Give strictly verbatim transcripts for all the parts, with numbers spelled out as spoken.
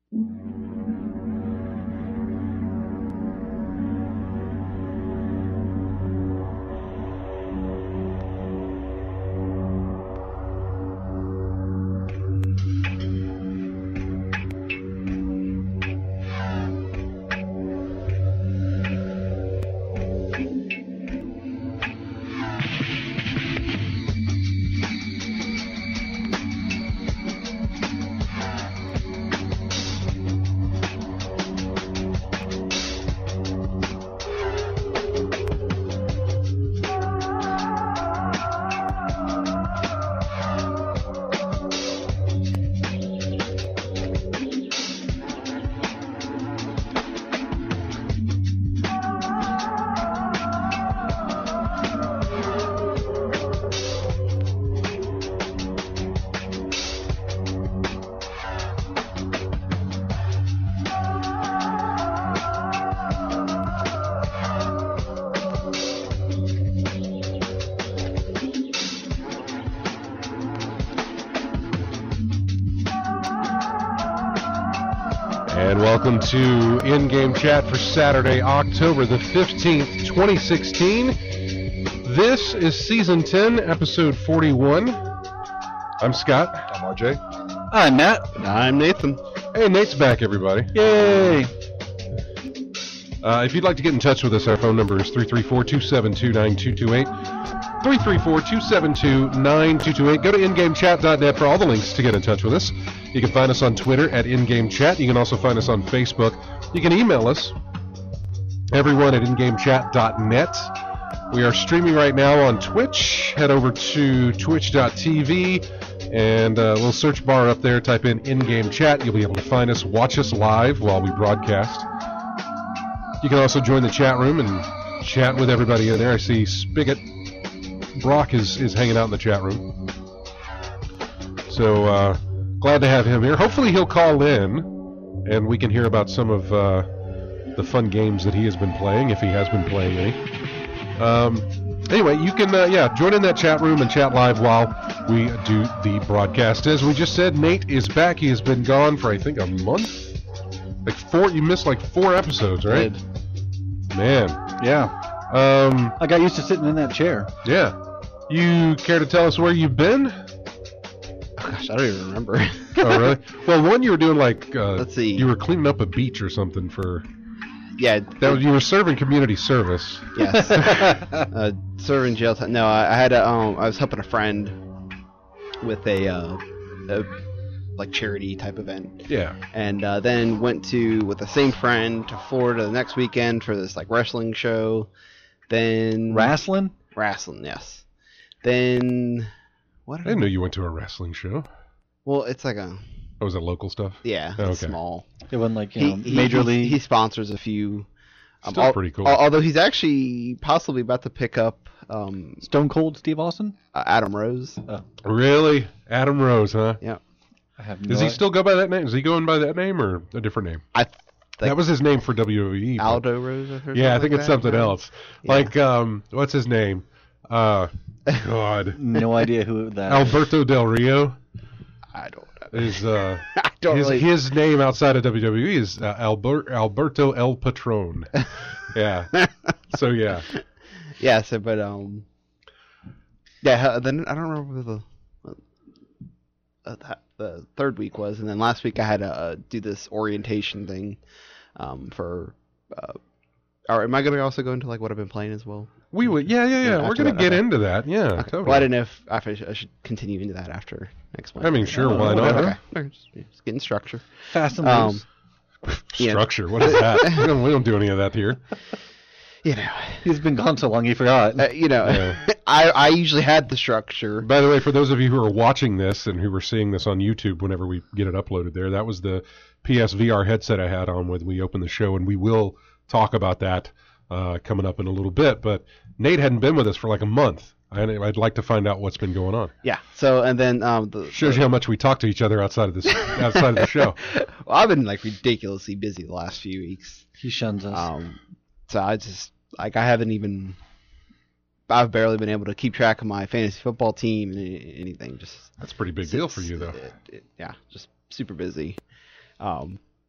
And welcome to In-Game Chat for Saturday, October the fifteenth, twenty sixteen. This is Season ten, Episode forty-one. I'm Scott. I'm R J. I'm Matt. And I'm Nathan. Hey, Nate's back, everybody. Yay! Uh, if you'd like to get in touch with us, our phone number is three three four, two seven two, nine two two eight. three three four, two seven two, nine two two eight. Go to in game chat dot net for all the links to get in touch with us. You can find us on Twitter at InGameChat. You can also find us on Facebook. You can email us, everyone at in game chat dot net. We are streaming right now on Twitch. Head over to twitch dot t v and a little search bar up there, type in In-Game Chat. You'll be able to find us, watch us live while we broadcast. You can also join the chat room and chat with everybody in there. I see Spigot Brock is, is hanging out in the chat room. So, uh, glad to have him here. Hopefully he'll call in and we can hear about some of uh, the fun games that he has been playing, if he has been playing any. Um, anyway, you can, uh, yeah, join in that chat room and chat live while we do the broadcast. As we just said, Nate is back. He has been gone for, I think, a month? Like four, you missed like four episodes, right? Man. Yeah. Um, I got used to sitting in that chair. yeah. You care to tell us where you've been? Oh, gosh, I don't even remember. Oh, really? Well, one you were doing like, uh, Let's see. You were cleaning up a beach or something for, yeah. that was, you were serving community service. Yes. uh, serving jail time. No, I, I had a, um, I was helping a friend with a, uh, a like charity type event. Yeah. And uh, then went to, with the same friend, to Florida the next weekend for this like wrestling show. Then Wrestling? Wrestling, yes. Then what? I didn't know you went to a wrestling show. Well, it's like a Oh, was it local stuff? yeah, Oh, it's okay. small. It wasn't like, you He, know, he- Major he, League. He sponsors a few. Um, Still al- pretty cool. al- Although he's actually possibly about to pick up um, Stone Cold Steve Austin? uh, Adam Rose. Really? Adam Rose, huh? Yeah, I have no Does he idea. still go by that name? Is he going by that name or a different name? I th- think That was his name for W W E. but- Aldo Rose. I heard Yeah, I think like it's that. something else. Yeah. Like, um, what's his name? Uh, God. No idea who that Alberto Del Rio I don't know. is, uh, I don't his, really. his name outside of W W E is uh, Albert, Alberto El Patron. Yeah. So, yeah. Yeah, so but um, yeah. uh, Then I don't remember what the uh, that- the third week was, and then last week I had to uh, do this orientation thing um for. Uh, or am I going to also go into like what I've been playing as well? We would, yeah, yeah, yeah. Yeah, We're after going to that, get okay. into that. Yeah. Okay. Totally. Well, I didn't know if, if I should, I should continue into that after next one. I mean, sure, Oh, why not? whatever. Okay. Okay, Just, just getting structure. Fast and Um, loose. yeah. Structure. What is that? we, don't, we don't do any of that here. You know, He's been gone so long he forgot. uh, you know, Yeah. I I usually had the structure. By the way, for those of you who are watching this and who are seeing this on YouTube whenever we get it uploaded there, that was the P S V R headset I had on when we opened the show, and we will talk about that uh, coming up in a little bit. But Nate hadn't been with us for like a month. I, I'd like to find out what's been going on. Yeah. So and then um the Shows you how much we talk to each other outside of this outside of the show. well, I've been like ridiculously busy the last few weeks. He shuns us. Um, so I just like I haven't even. I've barely been able to keep track of my fantasy football team and any- anything. Just That's a pretty big deal for you, though. it- it- yeah, just super busy. Um,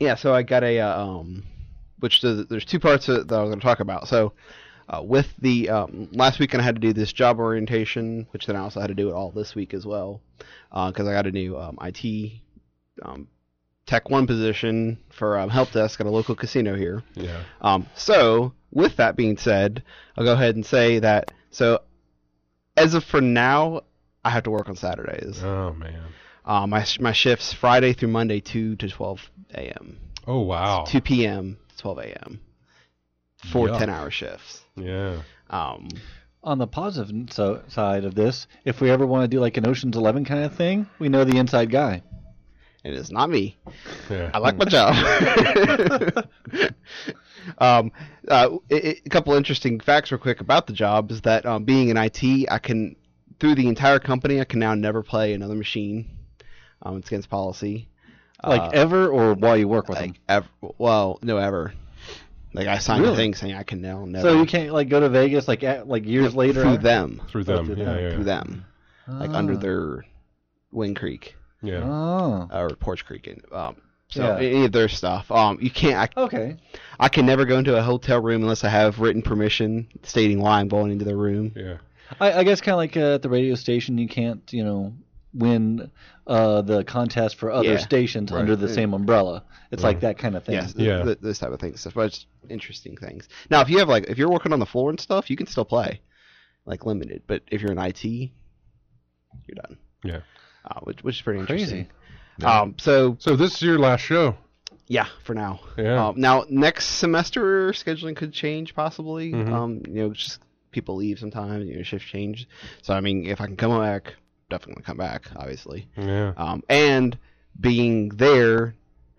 yeah, so I got a uh, um, which the, there's two parts that, that I was going to talk about. So uh, with the um, last week, I had to do this job orientation, which then I also had to do it all this week as well, because I got a new um, I T um, Tech One position for um, help desk at a local casino here. Yeah. Um, so with that being said, I'll go ahead and say that. So as of for now, I have to work on Saturdays. Oh man. Uh, my my shifts Friday through Monday, two to twelve a.m. Oh wow. two p.m. to twelve a.m. Four Yuck. ten-hour shifts. Yeah. Um, On the positive so, side of this, if we ever want to do like an Ocean's Eleven kind of thing, we know the inside guy. it is not me. Yeah. I like my job. um, uh, it, it- a couple interesting facts real quick about the job is that um, being in I T, I can, through the entire company, I can now never play another machine. Um, it's against policy. Like Uh, ever or while you work with like them? ever, well, no ever. Like I signed Really? a thing saying I can now never. So you can't like go to Vegas like at, like years later? through them, Through them. through Yeah, them. yeah. through them, like under their Wing Creek Yeah. Oh, or Porch Creek, and um, so Yeah. any of their stuff. Um, you can't. I, okay. I can never go into a hotel room unless I have written permission stating why I'm going into the room. Yeah. I, I guess kind of like uh, at the radio station, you can't, you know, win uh, the contest for other Yeah. stations Right. under the same umbrella. It's like Right. that kind of thing. Yes, Yeah. th- those type of things. But it's interesting things. Now, if you have like, if you're working on the floor and stuff, you can still play, like limited. But if you're in I T, you're done. Yeah. Uh, which, which is pretty Crazy. interesting. Um, so So this is your last show. yeah, for now. Yeah. Um, now next semester scheduling could change possibly. Mhm. Um, you know, just people leave sometimes. You know, shift change. So I mean, if I can come back, definitely gonna come back. Obviously. Yeah. Um, and being there,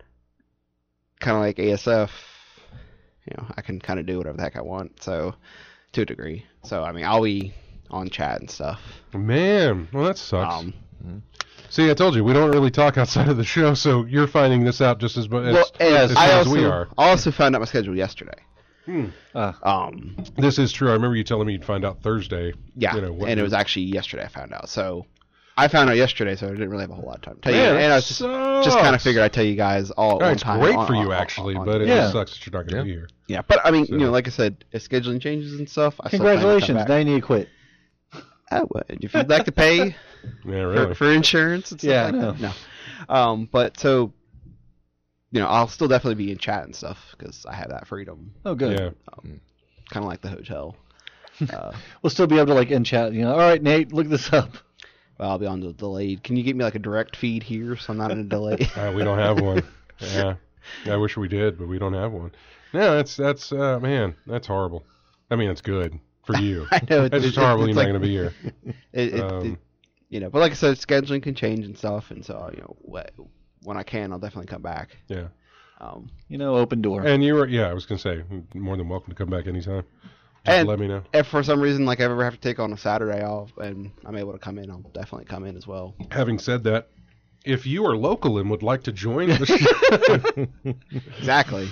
kind of like A S F, you know, I can kind of do whatever the heck I want. So, to a degree. So, I mean, I'll be on chat and stuff. Man, well that sucks. Um, See, I told you we don't really talk outside of the show, so you're finding this out just as much as, well, and as, I soon also, as we are. I also found out my schedule yesterday. Hmm. Uh, Um, This is true. I remember you telling me you'd find out Thursday. yeah, You know, what and it you- was actually yesterday I found out. So, I found out yesterday, so I didn't really have a whole lot of time to tell you. Man, And I was just, just kind of sucks. figured I'd tell you guys all at Yeah, one it's time. great on- for on- you on- actually, on- but it Yeah. just sucks that you're not going to be here. yeah, but I mean, So- you know, like I said, if scheduling changes and stuff, I still plan to come congratulations. back. Now you need to quit. Oh, well, if you'd like to pay Yeah, for, really. for insurance and stuff Yeah, like I that. No. Um, but so, you know, I'll still definitely be in chat and stuff because I have that freedom, Oh, good. Yeah. kind of like the hotel. Uh, We'll still be able to like end chat. You know, all right, Nate, look this up. well, I'll be on the delayed. Can you get me like a direct feed here so I'm not in a delay? Uh, we don't have one. Yeah. I wish we did, but we don't have one. No, that's that's uh, man, that's horrible. I mean, it's good for you. I know That's just horrible. You're not going to be here. It, it, Um, it, you know, but like I said, scheduling can change and stuff, and so you know, wh- when I can, I'll definitely come back. Yeah. Um, You know, open door. And you were, yeah, I was going to say, more than welcome to come back anytime. Just And- let me know. if for some reason like I ever have to take on a Saturday off and I'm able to come in, I'll definitely come in as well. Having said that, if you are local and would like to join the show, Exactly.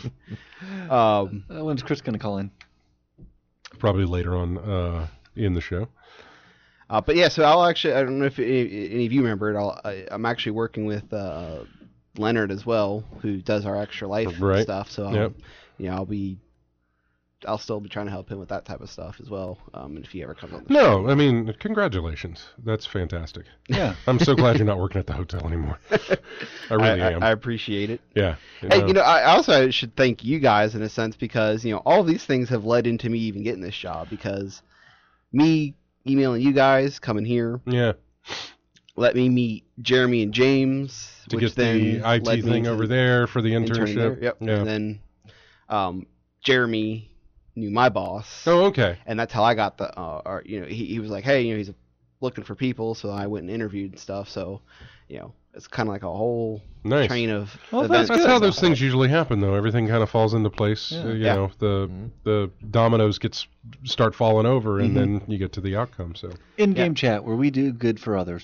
um, Uh, when's Chris going to call in? probably later on uh, in the show. uh, but yeah, so I'll actually, I don't know if any, any of you remember it. I'll, I, I'm actually working with uh, Leonard as well, who does our extra life Right. stuff. So, I'll, Yep. you know, I'll be, I'll still be trying to help him with that type of stuff as well. Um, if he ever comes on the show. No, I mean, congratulations. That's fantastic. Yeah. I'm so glad you're not working at the hotel anymore. I really I, am. I, I appreciate it. yeah. Hey, you know, I also should thank you guys in a sense because you know all these things have led into me even getting this job because me emailing you guys, coming here, yeah. let me meet Jeremy and James, To which get then the I led T me thing to over there for the interning internship. there. Yep. Yeah. And then um, Jeremy knew my boss, Oh, okay. and that's how I got the. Uh, or, you know, he he was like, hey, you know, he's looking for people, so I went and interviewed and stuff. So, you know, it's kind of like a whole Nice. train of. Well, events That's good. how and those stuff. things usually happen, though. Everything kind of falls into place. Yeah. Uh, you Yeah. know, the the dominoes gets start falling over, and Mhm. then you get to the outcome. So In-game chat where we do good for others.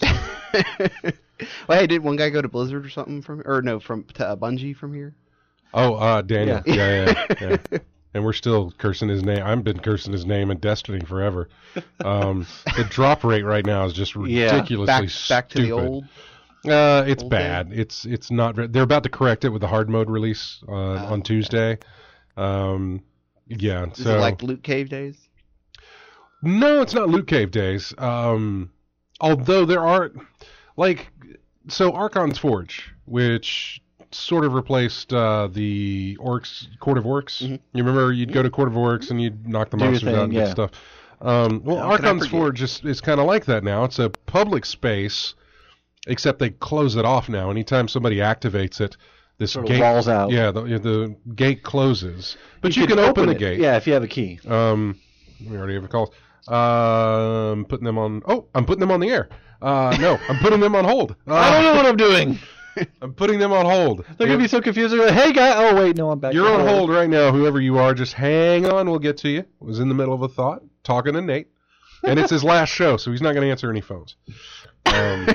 Well, hey, did one guy go to Blizzard or something from, or no, from to uh, Bungie from here? Oh, uh, Daniel. Yeah. Yeah, yeah, yeah. And we're still cursing his name. I've been cursing his name in Destiny forever. Um, the drop rate right now is just Yeah. ridiculously Back back to the stupid. old. Uh, it's Okay. bad. It's it's not. ve- They're about to correct it with the hard mode release uh, Oh, on Tuesday. Um, yeah. Is so it like Loot Cave days? no, it's not Loot Cave days. Um, although there are like so Archon's Forge, which sort of replaced uh, the Orcs Court of Orcs. Mhm. You remember you'd go to Court of Orcs and you'd knock the Do your monsters out thing, and yeah. get stuff. Um, well, How can I Archon's forget? Forge is, is kind of like that now. It's a public space, except they close it off now. Anytime somebody activates it, this Sort of gate walls out. Yeah, the, the gate closes, but you, can, open, the it. gate. Yeah, if you have a key. Um, we already have a call. Uh, I'm putting them on. Oh, I'm putting them on the air. Uh, no, I'm putting them on hold. Uh, I don't know what I'm doing. I'm putting them on hold. They're gonna be so confused. They're like, hey, guy. Oh wait, no, I'm back. You're on hold right now, whoever you are. Just hang on. We'll get to you. Was in the middle of a thought, talking to Nate, and it's his last show, so he's not going to answer any phones. Um,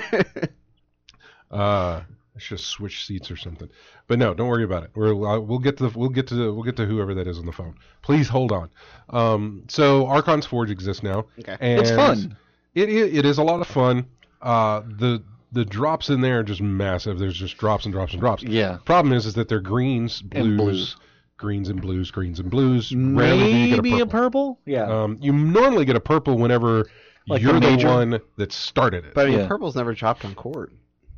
uh, I should switch seats or something. But no, don't worry about it. We're, uh, we'll get to the, we'll get to the, we'll get to whoever that is on the phone. Please hold on. Um, so Archon's Forge exists now. Okay. And It's fun. It, it it is a lot of fun. Uh, the the drops in there are just massive. There's just drops and drops and drops. Yeah. Problem is, is that they're greens, blues, And blues. greens and blues, greens and blues. Rarely do you get a Maybe purple. a purple. Yeah. Um, you normally get a purple whenever Like you're the the, major? one that started it. But I mean, Yeah. purple's never dropped on court.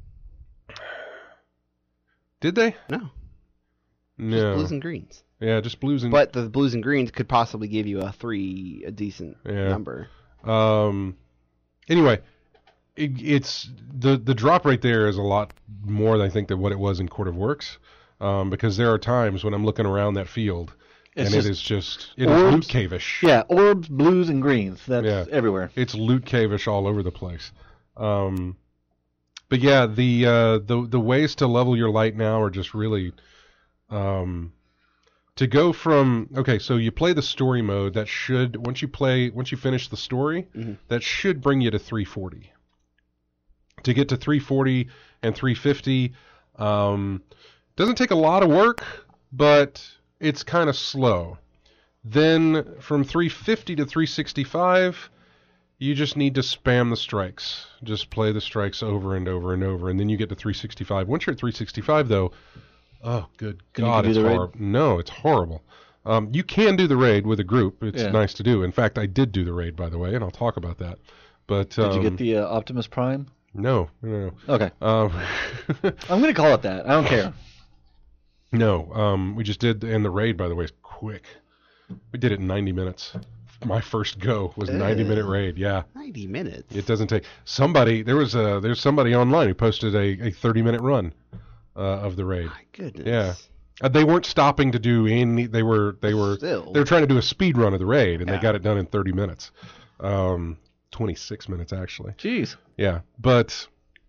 Did they? No, just No. blues and greens. Yeah, just blues and. But the blues and greens could possibly give you a three, a decent Yeah. number. Um. Anyway, it, it's the the drop rate there is a lot more, I think, than what it was in Court of Works. Um, because there are times when I'm looking around that field, It's and just it is just it is orbs. loot cave-ish. yeah. Orbs, blues, and greens. That's Yeah. everywhere. It's loot cave-ish all over the place. Um, but yeah, the uh, the the ways to level your light now are just really, um, to go from okay. So you play the story mode. That should once you play once you finish the story, Mhm. that should bring you to three forty. To get to three forty and three fifty, um, doesn't take a lot of work, but it's kind of slow. Then from three fifty to three sixty-five, you just need to spam the strikes. Just play the strikes over and over and over, and then you get to three sixty-five. Once you're at three sixty-five, though, oh, good Then you God, can it's do the raid? horrible. No, it's horrible. Um, you can do the raid with a group. It's Yeah. nice to do. In fact, I did do the raid, by the way, and I'll talk about that. But Did um, you get the uh, Optimus Prime? no, no, Okay. no. Um, I'm gonna call it that. I don't care. no, um, we just did, and the raid, by the way, is quick. We did it in ninety minutes. My first go was a ninety minute Ew. raid. Yeah. Ninety minutes. It doesn't take somebody. There was a there's somebody online who posted a, a thirty minute run uh, of the raid. My goodness. Yeah. Uh, they weren't stopping to do any. They were they were Still. they were trying to do a speed run of the raid, and Yeah. they got it done in thirty minutes, um, twenty six minutes actually. Jeez. Yeah, but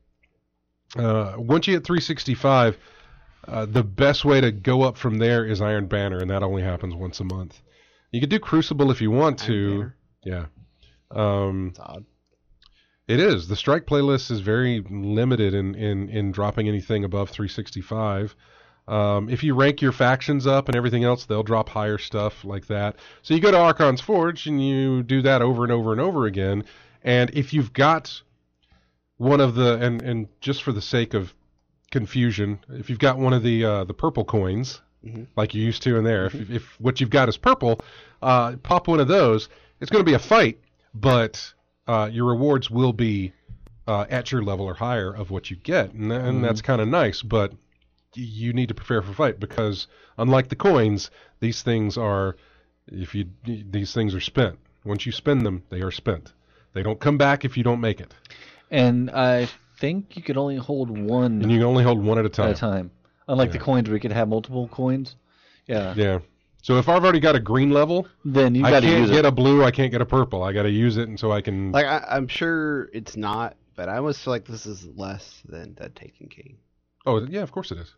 uh, once you hit three sixty-five, uh, the best way to go up from there is Iron Banner, and that only happens once a month. You could do Crucible if you want Iron to. Banner? Yeah. Um, It's odd. It is. The strike playlist is very limited in, in, in dropping anything above three sixty-five. Um, if you rank your factions up and everything else, they'll drop higher stuff like that. So you go to Archon's Forge and you do that over and over and over again. And if you've got one of the, and, and just for the sake of confusion, if you've got one of the uh, the purple coins, Mhm. like you used to in there, if, if what you've got is purple, uh, pop one of those. It's going to be a fight, but uh, your rewards will be uh, at your level or higher of what you get, and, and Mm-hmm. that's kind of nice. But y- you need to prepare for fight because, unlike the coins, these things are if you these things are spent. Once you spend them, they are spent. They don't come back if you don't make it, And I think you could only hold one and you can only hold one at a time. at a time. Unlike the Yeah. coins where you could have multiple coins. Yeah. Yeah. So if I've already got a green level, Then you I got to can't use get it. a blue. I can't get a purple. I got to use it, and so I can. Like I, I'm sure it's not, but I almost feel like this is less than Dead Taken King. oh yeah, of course it is.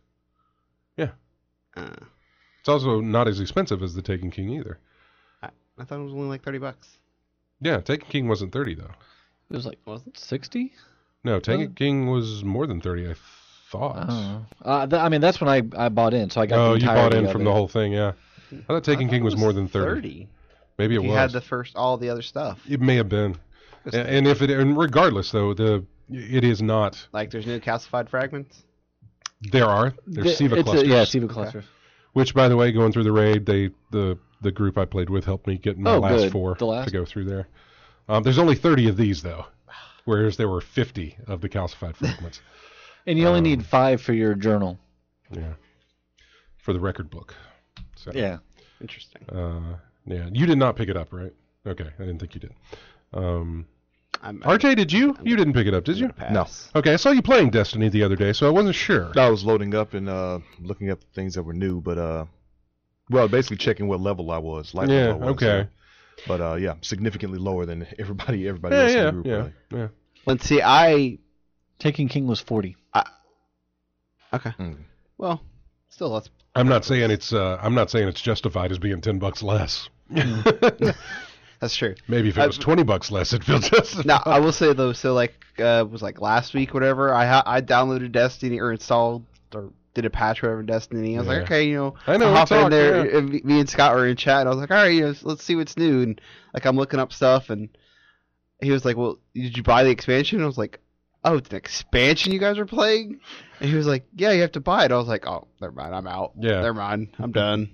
Uh, It's also not as expensive as the Taken King either. I, I thought it was only like thirty bucks. Yeah, Taken King wasn't thirty though. It was like Wasn't it? sixty. No, Taken Huh? King was more than thirty. I I thought. don't know. Uh, th- I mean, that's when I, I bought in, so I got. Oh, the you bought entirety in of from it. the whole thing, yeah. I thought Taken I thought King it was more than thirty. Maybe it He was. had the first all the other stuff. It may have been. And, and if it, and regardless though, the it is not. Like, there's no calcified fragments? There are. There's Siva It's a- clusters. yeah, Siva clusters. Which, by the way, going through the raid, they the the group I played with helped me get my Oh, last good. four The last? to go through there. Um, there's only thirty of these though, whereas there were fifty of the calcified fragments. And you only Um, need five for your journal. Yeah, for the record book. So, Yeah. Interesting. Uh, yeah, you did not pick it up, right? Okay, I didn't think you did. Um, I'm, R J, did you? You didn't pick it up, did you? Pass. No. Okay, I saw you playing Destiny the other day, so I wasn't sure. I was loading up and uh, looking at things that were new, but uh, well, basically checking what level I was. Light Yeah, level I was, okay. uh, but uh, yeah, significantly lower than everybody. Everybody Yeah, else in yeah, the group. yeah, Really. yeah. Let's see, I... Taking King was forty. Okay. Mm. Well, still, that's... I'm not saying it's. Uh, I'm not saying it's justified as being ten bucks less. That's true. Maybe if it I- was twenty bucks less, it'd feel justified. Now, I will say, though, so, like, uh, it was, like, last week, whatever, I ha- I downloaded Destiny, or installed, or did a patch, whatever, Destiny. I was Yeah. like, okay, you know, I know, I'll we hop in talked, there, yeah. and me me and Scott were in chat, and I was like, all right, you know, let's see what's new, and, like, I'm looking up stuff, and he was like, well, did you buy the expansion? And I was like, oh, it's an expansion you guys are playing? And he was like, yeah, you have to buy it. I was like, oh, never mind, I'm out. Yeah. Never mind, I'm done.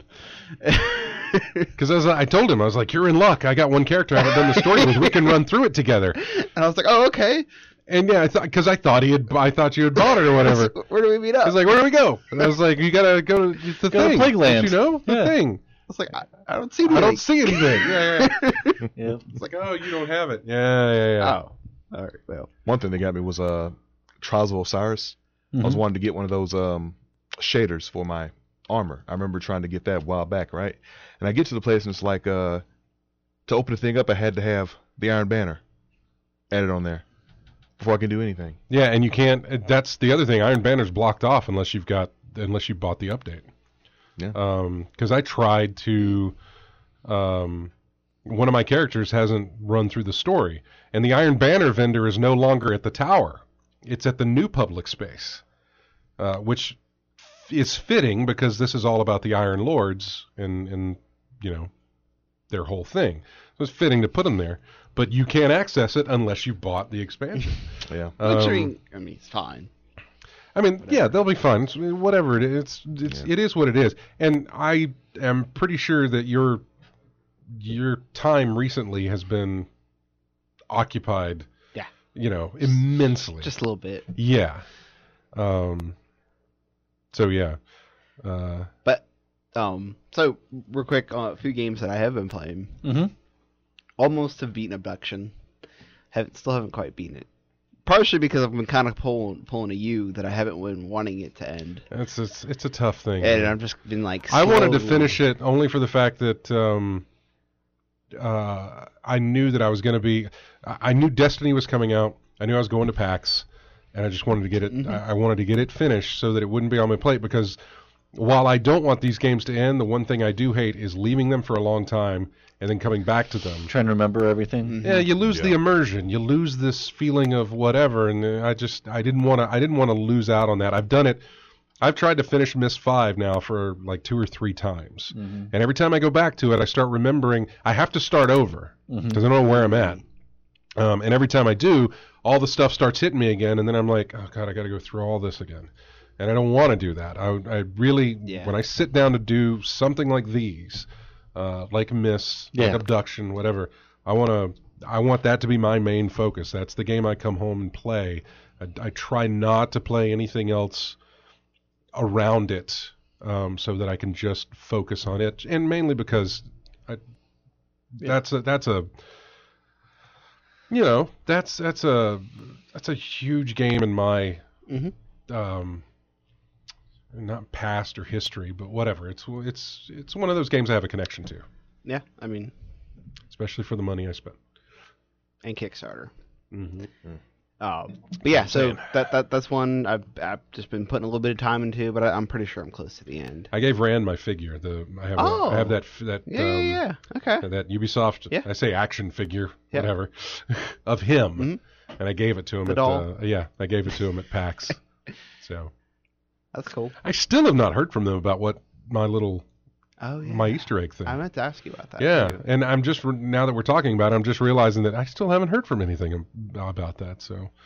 Because as I told him, I was like, "You're in luck. I got one character I haven't done the story with. We can run through it together." And I was like, oh, okay. And yeah, I thought because I thought he had, I thought you had bought it or whatever. Where do we meet up? He's like, "Where do we go?" And I was like, "You gotta go to the Go to thing. Plague Lands. Don't you know the Yeah. thing. I was like, I, I don't see anything. I don't see anything." Yeah, yeah. Yeah. It's like, "Oh, you don't have it." Yeah, yeah, yeah. Oh, all right. Well, One thing that got me was uh, Trials of Osiris. I was Mhm. wanting to get one of those um, shaders for my armor. I remember trying to get that a while back, right? And I get to the place and it's like, uh, to open the thing up, I had to have the Iron Banner added on there before I can do anything. Yeah, and you can't. That's the other thing. Iron Banner's blocked off unless you've got unless you bought the update. Yeah. Um, because I tried to, um, one of my characters hasn't run through the story, and the Iron Banner vendor is no longer at the tower. It's at the new public space, uh, which is fitting because this is all about the Iron Lords and and you know their whole thing. So it's fitting to put them there, but you can't access it unless you bought the expansion. Yeah. which, I Um, mean, I mean, it's fine. I mean, yeah, they'll be fun. It's, whatever it is, it's, it's Yeah. it is what it is. And I am pretty sure that your your time recently has been occupied. Yeah. You know, immensely. Just a little bit. yeah. Um. So yeah. Uh. But, um, so, real quick, uh, a few games that I have been playing. Mhm. Almost have beaten Abduction. Have, still haven't quite beaten it. Partially because I've been kind of pulling pulling a U that I haven't been wanting it to end. It's it's, it's a tough thing. And I've just been like, I wanted to slowly- finish it only for the fact that um, uh, I knew that I was going to be. I I knew Destiny was coming out. I knew I was going to PAX, and I just wanted to get it. Mhm. I I wanted to get it finished so that it wouldn't be on my plate. Because while I don't want these games to end, the one thing I do hate is leaving them for a long time and then coming back to them. Trying to remember everything. Mhm. Yeah, you lose the Yeah. immersion. You lose this feeling of whatever, and uh, I just I didn't want to I didn't want to lose out on that. I've done it. I've tried to finish Myst five now for like two or three times, Mhm. and every time I go back to it, I start remembering I have to start over Mhm. because I don't know where I'm at. Um, and every time I do, all the stuff starts hitting me again, and then I'm like, oh god, I got to go through all this again, and I don't want to do that. I I really Yeah. when I sit down to do something like these. Uh, like Myst, like Yeah. Abduction, whatever. I want to. I want that to be my main focus. That's the game I come home and play. I, I try not to play anything else around it, um, so that I can just focus on it. And mainly because I, that's a that's a you know that's that's a that's a huge game in my Mhm. um, not past or history, but whatever. It's it's it's one of those games I have a connection to, Yeah, I mean, especially for the money I spent. and Kickstarter. Mm-hmm. Um, but yeah, so saying. that that that's one I've, I've just been putting a little bit of time into, but I, I'm pretty sure I'm close to the end. I gave Rand my figure. The I have Oh. a, I have that f- that Yeah, um, yeah, yeah. Okay. that Ubisoft. Yeah. I say action figure, Yeah. whatever, of him, Mhm. and I gave it to him The at doll. the yeah. I gave it to him at PAX. So That's cool. I still have not heard from them about what my little Oh yeah. my Easter egg thing. I meant to ask you about that. Yeah, too. and I'm just now that we're talking about it, I'm just realizing that I still haven't heard from anything ab- about that. So, Hmm.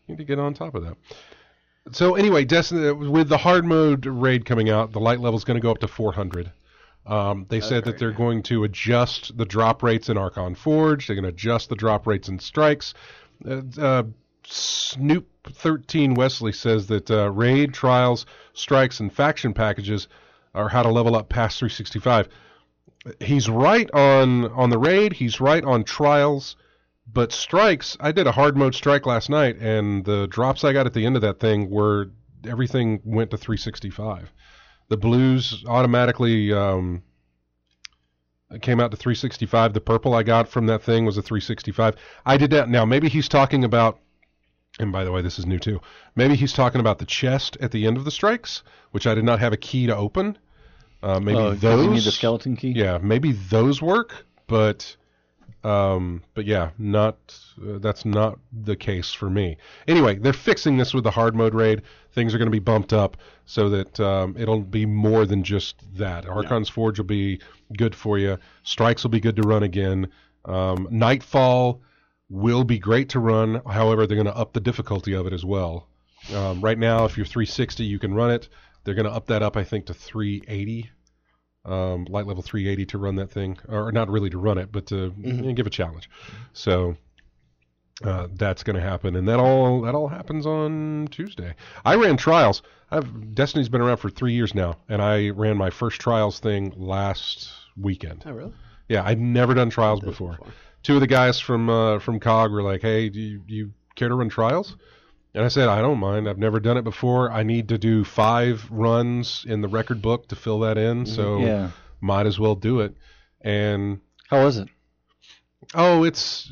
You need to get on top of that. So anyway, Destiny, with the hard mode raid coming out, the light level is going to go up to four hundred. Um, they That's said that great. they're going to adjust the drop rates in Archon Forge. They're going to adjust the drop rates in Strikes. Uh, uh, Snoop thirteen Wesley says that uh, raid, trials, strikes, and faction packages are how to level up past three sixty-five. He's right on on the raid. He's right on trials. But strikes, I did a hard mode strike last night, and the drops I got at the end of that thing were everything went to three sixty-five. The blues automatically um, came out to three sixty-five. The purple I got from that thing was a three sixty-five. I did that. Now, maybe he's talking about, and by the way, this is new too, maybe he's talking about the chest at the end of the strikes, which I did not have a key to open. Uh, maybe Oh, those. you need the skeleton key? Yeah, maybe those work, but um, but yeah, not uh, that's not the case for me. Anyway, they're fixing this with the hard mode raid. Things are going to be bumped up so that um, it'll be more than just that. Archon's Forge will be good for you. Strikes will be good to run again. Um, Nightfall will be great to run. However, they're going to up the difficulty of it as well. Um, right now, if you're three sixty, you can run it. They're going to up that up, I think, to three eighty. Um, light level three eighty to run that thing, or not really to run it, but to Mhm. give a challenge. So uh, that's going to happen, and that all that all happens on Tuesday. I ran trials. I've Destiny's been around for three years now, and I ran my first trials thing last weekend. Oh, really? Yeah, I'd never done trials Did it before. before. Two of the guys from uh, from C O G were like, "Hey, do you, do you care to run trials?" And I said, I don't mind. I've never done it before. I need to do five runs in the record book to fill that in, so Yeah. might as well do it. And How was it? oh, it's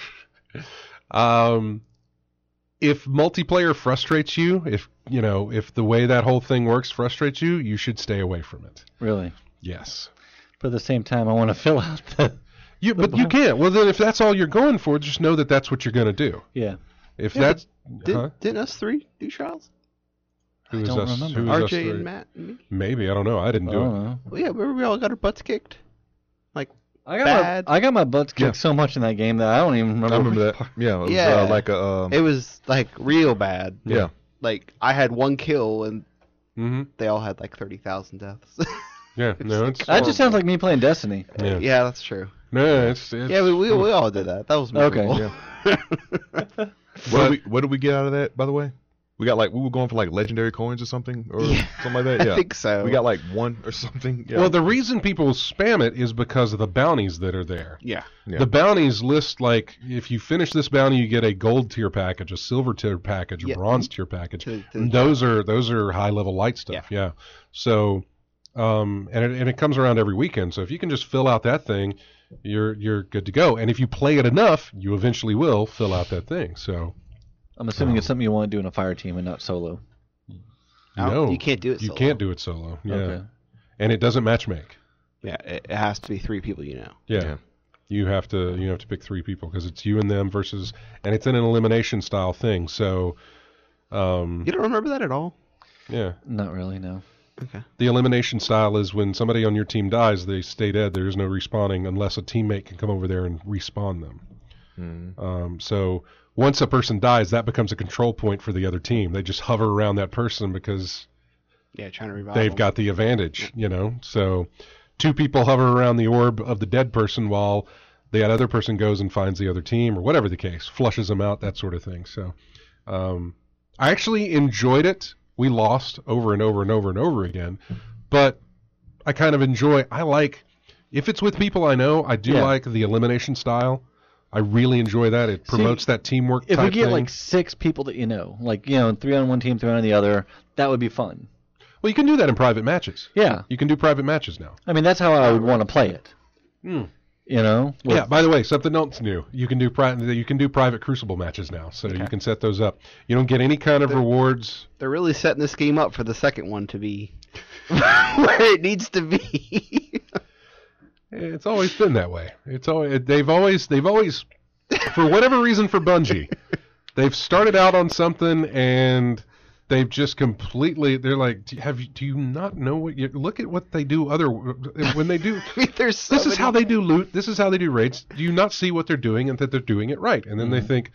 um, if multiplayer frustrates you, if you know, if the way that whole thing works frustrates you, you should stay away from it. Really? Yes. But at the same time, I want to fill out the. You, but you can't. Well, then, if that's all you're going for, just know that that's what you're going to do. Yeah. If Yeah, that's Did, huh? Didn't us three do trials? Who I is don't us? remember. Who is us R J three? and Matt and me. Maybe I don't know. I didn't I do don't it. know. Well, yeah, remember we all got our butts kicked? Like, I got Bad. my I got my butts kicked Yeah. so much in that game that I don't even remember. I remember which that. Yeah, it was, Yeah. Uh, like a um, it was, like, real bad. yeah. Like, I had one kill, and Mm-hmm. they all had, like, thirty thousand deaths. Yeah. No, it's That just sounds like me playing Destiny. yeah. Yeah, that's true. No, it's, it's Yeah, we, we, we all did that. That was Okay. miserable. Yeah. What did we what did we get out of that, by the way? We got like we were going for like legendary coins or something or Yeah, something like that. Yeah, I think so. We got like one or something. Yeah. Well, the reason people spam it is because of the bounties that are there. Yeah. Yeah. The bounties list, like, if you finish this bounty, you get a gold tier package, a silver tier package, a Yeah. bronze tier package. To- to- And those are those are high level light stuff. Yeah. So, um, and it, and it comes around every weekend. So if you can just fill out that thing, you're you're good to go. And if you play it enough, you eventually will fill out that thing. So I'm assuming it's something you want to do in a fire team and not solo. No, no, you can't do it You solo. can't do it solo. Yeah. Okay. And it doesn't matchmake. Yeah, it, it has to be three people you know. Yeah. Yeah. You have to you have to pick three people because it's you and them versus, and it's in an elimination style thing. So, um, You don't remember that at all? yeah, Not really, no. Okay. the elimination style is when somebody on your team dies, they stay dead. There is no respawning unless a teammate can come over there and respawn them. Mhm. Um, so once a person dies, that becomes a control point for the other team. They just hover around that person because Yeah, trying to revive they've them. got the advantage, you know. So two people hover around the orb of the dead person while the other person goes and finds the other team, or whatever the case, flushes them out, that sort of thing. So um, I actually enjoyed it. We lost over and over and over and over again, but I kind of enjoy. I like if it's with people I know. I do Yeah. like the elimination style. I really enjoy that. It promotes that teamwork. If we type get thing. like six people that you know, like, you know, three on one team, three on the other, that would be fun. well, you can do that in private matches. Yeah. You can do private matches now. I mean, that's how I would want to play it. Hmm. You know? With- Yeah. By the way, something else new. You can do pri- you can do private Crucible matches now, so you can set those up. You don't get any kind of rewards. They're really setting this game up for the second one to be where it needs to be. It's always been that way. It's always they've always they've always for whatever reason for Bungie, they've started out on something and they've just completely they're like, "Do- have you, do you not know what you look at what they do other when they do I mean, there's so this is many- how they do loot. This is how they do raids. Do you not see what they're doing and that they're doing it right? And then they think,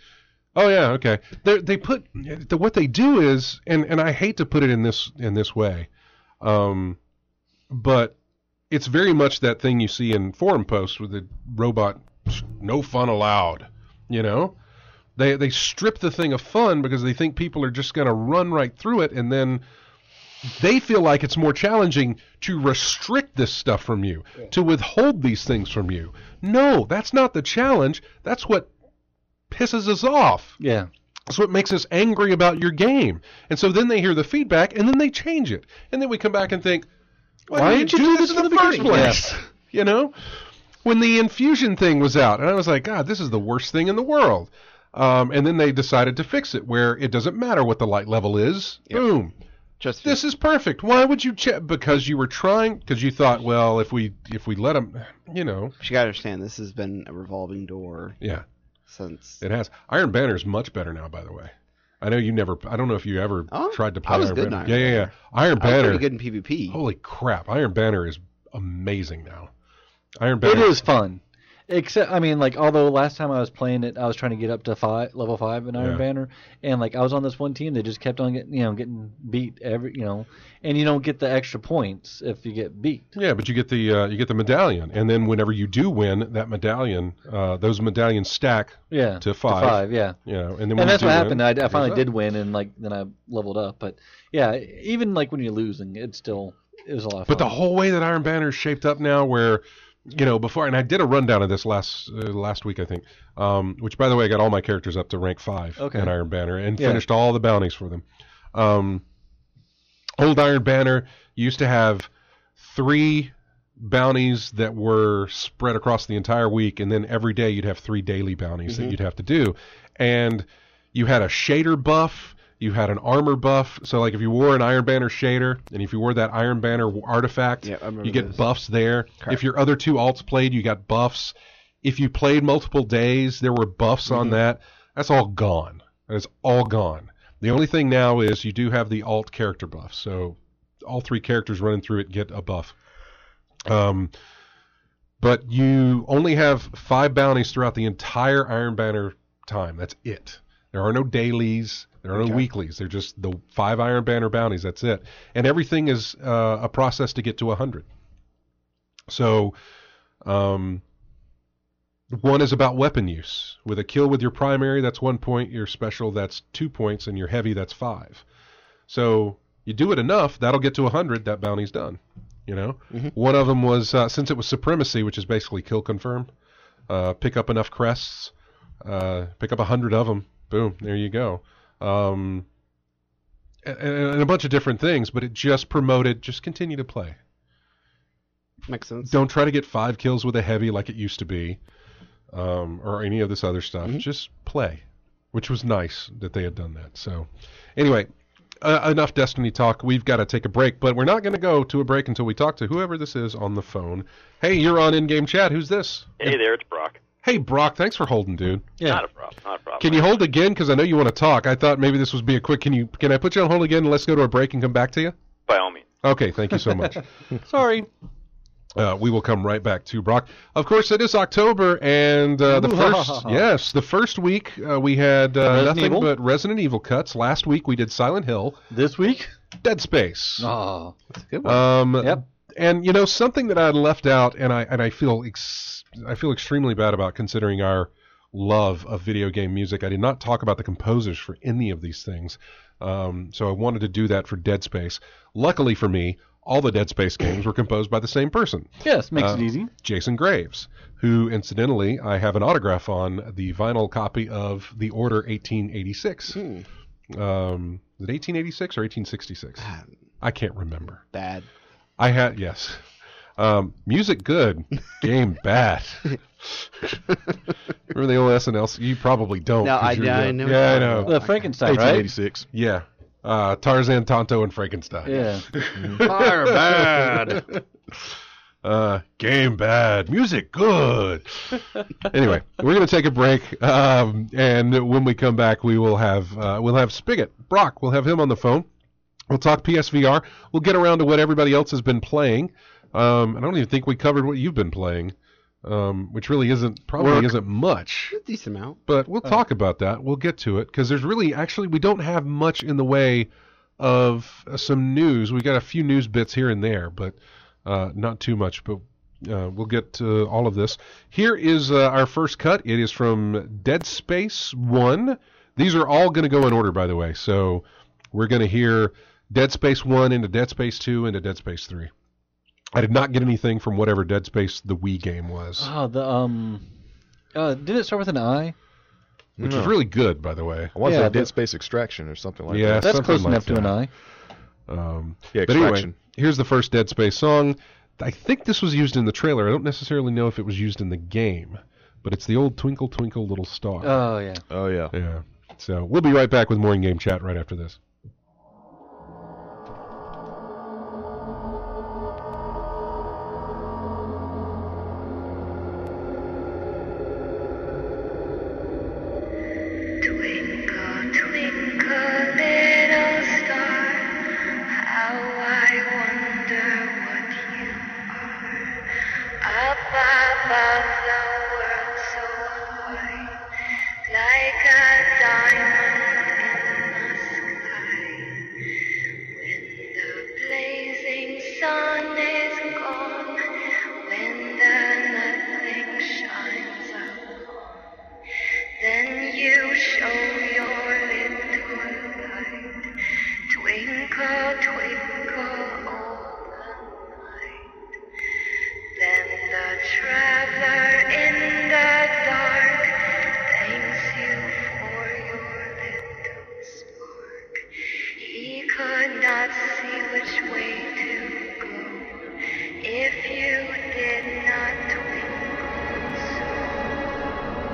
Oh yeah, okay. They they put the, what they do is, and, and I hate to put it in this in this way, um, but it's very much that thing you see in forum posts with the robot, no fun allowed. You know, they they strip the thing of fun because they think people are just going to run right through it, and then they feel like it's more challenging to restrict this stuff from you, yeah. to withhold these things from you. No, that's not the challenge. That's what pisses us off. Yeah. That's what makes us angry about your game. And so then they hear the feedback, and then they change it. And then we come back and think, why, why did you do this in the first place? Yeah. You know? When the Infusion thing was out, and I was like, God, this is the worst thing in the world. Um, and then they decided to fix it, where it doesn't matter what the light level is. Yep. Boom. Just this is perfect. Why would you check? Because you were trying, because you thought, well, if we if we let them, you know. You got to understand, this has been a revolving door. Yeah. Since it has. Iron Banner is much better now, by the way. I know you never. I don't know if you ever oh, tried to play I was Iron good Banner. In Iron yeah, yeah, yeah. Iron I was Banner. pretty good in PvP. Holy crap! Iron Banner is amazing now. Iron Banner. It is fun. Except, I mean, like, although last time I was playing it, I was trying to get up to five, level five in Iron Yeah. Banner, and like I was on this one team that just kept on getting, you know, getting beat every, you know, and you don't get the extra points if you get beat. Yeah, but you get the uh, you get the medallion, and then whenever you do win that medallion, uh, those medallions stack Yeah, to five. To five, yeah. You know, and then when And you that's do what win, happened. I, I it goes finally up. did win, and like then I leveled up. But yeah, even like when you're losing, it's still it was a lot of fun. But the whole way that Iron Banner is shaped up now, where you know before, and I did a rundown of this last uh, last week, I think. Um, which, by the way, I got all my characters up to rank five Okay. in Iron Banner and Yeah. finished all the bounties for them. Um, old Iron Banner used to have three bounties that were spread across the entire week, and then every day you'd have three daily bounties Mm-hmm. that you'd have to do. And you had a shader buff, you had an armor buff. So, like, if you wore an Iron Banner shader, and if you wore that Iron Banner artifact, Yeah, I remember you get those. buffs there. Correct. If your other two alts played, you got buffs. If you played multiple days, there were buffs on Mhm. that. That's all gone. That is all gone. The only thing now is you do have the alt character buff. So all three characters running through it get a buff. Um, but you only have five bounties throughout the entire Iron Banner time. That's it. There are no dailies. There are no Okay. weeklies. They're just the five Iron Banner bounties. That's it. And everything is uh, a process to get to one hundred. So um, one is about weapon use. With a kill with your primary, that's one point. Your special, that's two points. And your heavy, that's five. So you do it enough, that'll get to one hundred. That bounty's done. You know, Mhm. one of them was uh, since it was supremacy, which is basically kill confirm. Uh, pick up enough crests, uh, pick up a hundred of them. Boom, there you go. Um, and, and a bunch of different things, but it just promoted. Just continue to play. Makes sense. Don't try to get five kills with a heavy like it used to be, um, or any of this other stuff. Mhm. Just play, which was nice that they had done that. So, anyway. Uh, enough Destiny talk. We've got to take a break, but we're not going to go to a break until we talk to whoever this is on the phone. Hey, you're on in-game chat. Who's this? Hey there, it's Brock. Hey, Brock. Thanks for holding, dude. Yeah. Not a problem. Not a problem. Can you hold again? Because I know you want to talk. I thought maybe this would be a quick. Can you? Can I put you on hold again and let's go to a break and come back to you? By all means. Okay. Thank you so much. Sorry. Uh, we will come right back to Brock. Of course, it is October, and uh, the first, yes, the first week uh, we had uh, Resident nothing Evil? but Resident Evil cuts. Last week we did Silent Hill, This week? Dead Space. Oh. That's a good one. Um, Yep. And you know something that I left out, and I and I feel ex- I feel extremely bad about, considering our love of video game music. I did not talk about the composers for any of these things, um, so I wanted to do that for Dead Space. Luckily for me, all the Dead Space games were composed by the same person, Yes, makes Uh, it easy. Jason Graves, who incidentally I have an autograph on the vinyl copy of The Order eighteen eighty-six. Hmm. Um, is it eighteen eighty-six or eighteen sixty-six? I can't remember. Bad. I had, yes. Um, music good, game bad. Remember the old S N L? You probably don't. No, 'cause I- you're yeah, I young. know Yeah, I what know. you're talking The Frankenstein, eighteen right? eighty-six. Yeah. Uh, Tarzan, Tonto, and Frankenstein. Yeah. Fire bad. Uh, game bad, music good. Anyway, we're going to take a break, um, and when we come back, we will have uh, we'll have Spigot Brock. We'll have him on the phone. We'll talk P S V R. We'll get around to what everybody else has been playing. Um, I don't even think we covered what you've been playing. um, which really isn't probably Work. isn't much. A decent amount. But we'll talk about that. We'll get to it because there's really actually we don't have much in the way of uh, some news. We got a few news bits here and there, but uh, not too much. But uh, we'll get to all of this. Here is uh, our first cut. It is from Dead Space one. These are all going to go in order, by the way. So we're going to hear Dead Space one into Dead Space two into Dead Space three. I did not get anything from whatever Dead Space the Wii game was, Oh, the um, uh, did it start with an I? which No. is really good, by the way. I want to Yeah, say but- Dead Space Extraction or something like Yeah, that. That's something close like enough to an that. I. Um, Yeah, but anyway, Extraction. here's the first Dead Space song. I think this was used in the trailer. I don't necessarily know if it was used in the game, but it's the old Twinkle Twinkle Little Star. Oh yeah. Oh, yeah. Yeah. So we'll be right back with more in-game chat right after this. Twinkle, twinkle, little star, how I wonder what you are. Up above the world so high, like a diamond in the sky. When the blazing sun is gone, when the nothing shines upon, then you show your little light. Twinkle, twinkle all the night. Then the traveler in the dark thanks you for your little spark. He could not see which way to go if you did not twinkle so.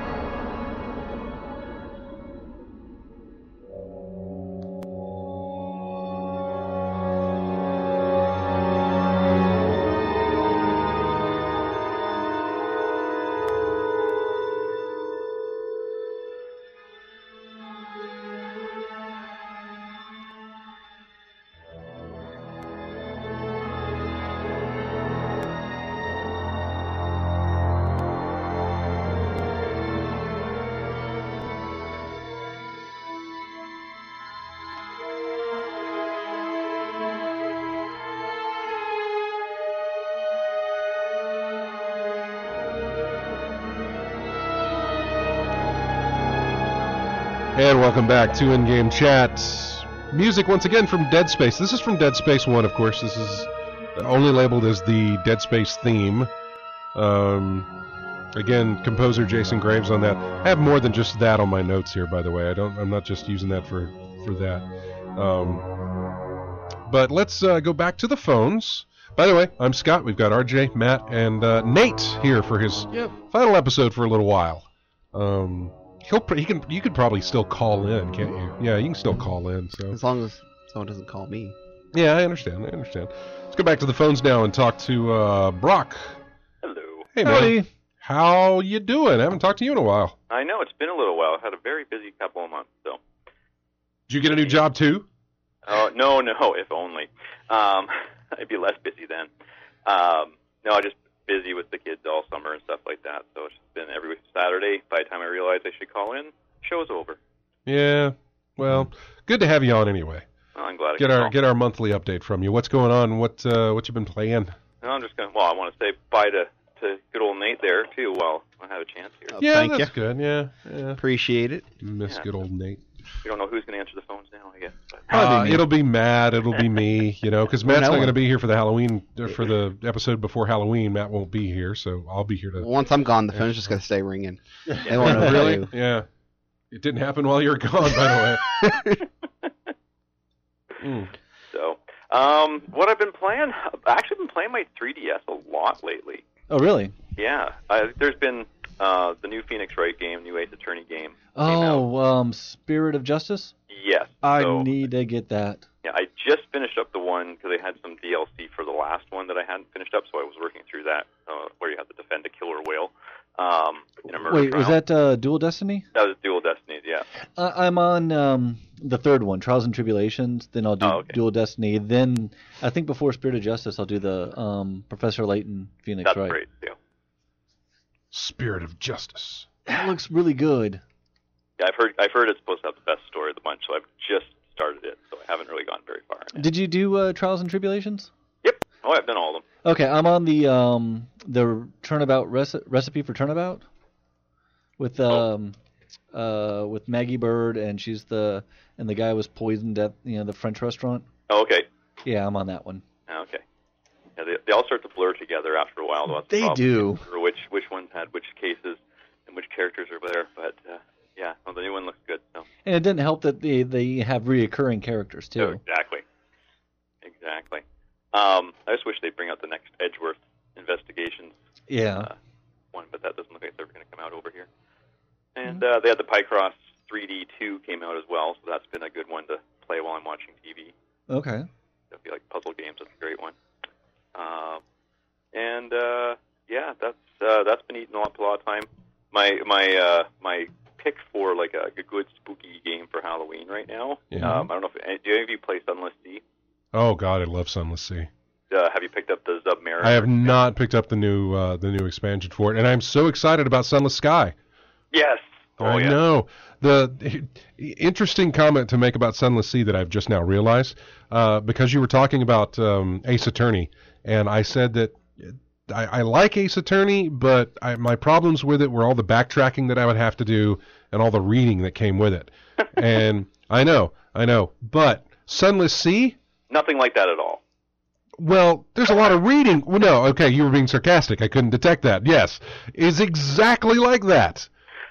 And welcome back to In-Game Chat. Music once again from Dead Space. This is from Dead Space one, of course. This is only labeled as the Dead Space theme. Um, again, composer Jason Graves on that. I have more than just that on my notes here, by the way. I don't. I'm not just using that for for that. Um, but let's uh, go back to the phones. By the way, I'm Scott. We've got R J, Matt, and uh, Nate here for his Yep. final episode for a little while. Um, he'll pr- he can you could probably still call in, can't you? Yeah, you can still call in. So As long as someone doesn't call me. yeah, I understand. I understand. Let's go back to the phones now and talk to uh, Brock. Hello. Hey man, Howdy. how you doing? I haven't talked to you in a while. I know it's been a little while. I've had a very busy couple of months, so. Did you get a new job too? Oh no, no, if only. Um, I'd be less busy then. Um, no, just busy with the kids all summer and stuff like that. So it's been every Saturday. By the time I realized I should call in, show's over. Yeah. Well, good to have you on anyway. Well, I'm glad I Get could our call. get our monthly update from you. What's going on? What uh, what you been playing? No, I'm just gonna. Well, I want to say bye to to good old Nate there too. While I have a chance here. Oh, Yeah, thank that's ya. good. Yeah, yeah. Appreciate it. Miss Yeah. good old Nate. We don't know who's gonna answer the phones now. I guess. But, Probably Uh, me. it'll be Matt. It'll be me. You know, because Matt's no not one. going to be here for the Halloween uh, for the episode before Halloween. Matt won't be here, so I'll be here to. Once I'm gone, the phone's just gonna stay ringing. They won't know what to Really? do. Yeah. It didn't happen while you were gone, by the way. Mm. so, um, what I've been playing? I've actually been playing my three D S a lot lately. Oh really? Yeah, I, there's been uh, the new Phoenix Wright game, new Ace Attorney game. came out. Oh, um, Spirit of Justice. Yes. I so, need to get that. Yeah, I just finished up the one because they had some D L C for the last one that I hadn't finished up, so I was working through that, uh, where you have to defend a killer whale um, in a murder Wait, trial. was that uh, Dual Destiny? That was Dual Destinies, yeah. Uh, I'm on um, the third one, Trials and Tribulations. Then I'll do Oh, okay. Dual Destiny. Then I think before Spirit of Justice, I'll do the um, Professor Layton Phoenix That's Wright. great, too. Spirit of Justice. That looks really good. Yeah, I've heard I've heard it's supposed to have the best story of the bunch, so I've just started it, so I haven't really gone very far in it. Did you do uh, Trials and Tribulations? Yep. Oh, I've done all of them. Okay, I'm on the um the Turnabout reci- recipe for Turnabout with um uh with Maggie Bird, and she's the and the guy was poisoned at you know the French restaurant. Oh, okay. Yeah, I'm on that one. Oh, okay. Yeah, they, they all start to blur together after a while. Though. That's the They problem. do. Or which which ones had which cases and which characters are there, but uh, yeah, well, the new one looks good. So. And it didn't help that they they have reoccurring characters too. Oh, exactly. Exactly. Um, I just wish they'd bring out the next Edgeworth Investigations Yeah. uh, one, but that doesn't look like it's ever going to come out over here. And uh, they had the Picross three D two came out as well, so that's been a good one to play while I'm watching T V. Okay. If you like puzzle games, that's a great one. Um, and uh, yeah, that's uh, that's been eating a lot, a lot of time. My my uh, my pick for like a, a good spooky game for Halloween right now. Yeah. Um, I don't know if do any of you play Sunless Sea? Oh God, I love Sunless Sea. Uh, have you picked up the Submariner? I have not picked up the new uh, the new expansion for it, and I'm so excited about Sunless Sky. Yes. Oh, I yeah. know. The interesting comment to make about Sunless Sea that I've just now realized, uh, because you were talking about um, Ace Attorney, and I said that I, I like Ace Attorney, but I, my problems with it were all the backtracking that I would have to do and all the reading that came with it. And I know, I know, but Sunless Sea? Nothing like that at all. Well, there's a lot of reading. Well, no, okay, you were being sarcastic. I couldn't detect that. Yes, is exactly like that.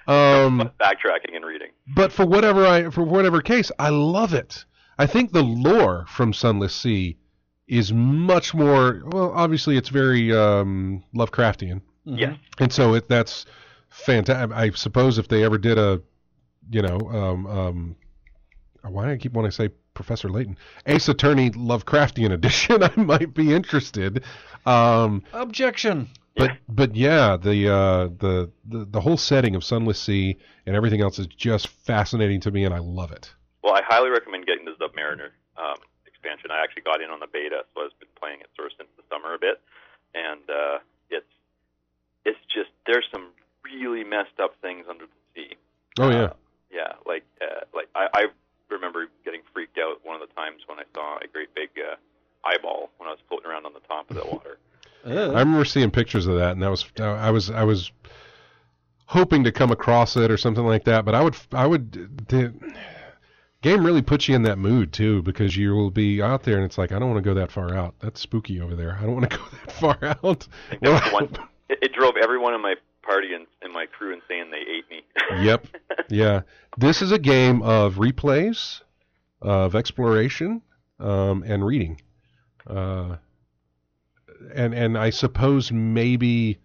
Um, Backtracking and reading. But for whatever I for whatever case, I love it. I think the lore from Sunless Sea is much more. Well, obviously, it's very um, Lovecraftian, Mhm. Yes. and so it that's fantastic. I suppose if they ever did a, you know, um, um, why do I keep wanting to say Professor Layton, Ace Attorney Lovecraftian edition, I might be interested. Um, Objection. But but yeah, the, uh, the the the whole setting of Sunless Sea and everything else is just fascinating to me, and I love it. Well, I highly recommend getting the Submariner um, expansion. I actually got in on the beta, so I've been playing it sort of since the summer a bit, and uh, it's it's just there's some really messed up things under the sea. Oh yeah, Uh, yeah, like uh, like I, I remember getting freaked out one of the times when I saw a great big uh, eyeball when I was floating around on the top of the water. I remember seeing pictures of that, and that was I was I was hoping to come across it or something like that. But I would I would the game really puts you in that mood too, because you will be out there and it's like, I don't want to go that far out. That's spooky over there. I don't want to go that far out. I think that was the one. It, it drove everyone in my party and, and my crew insane. They ate me. Yep. Yeah. This is a game of replays, of exploration, um, and reading. Uh, and and I suppose maybe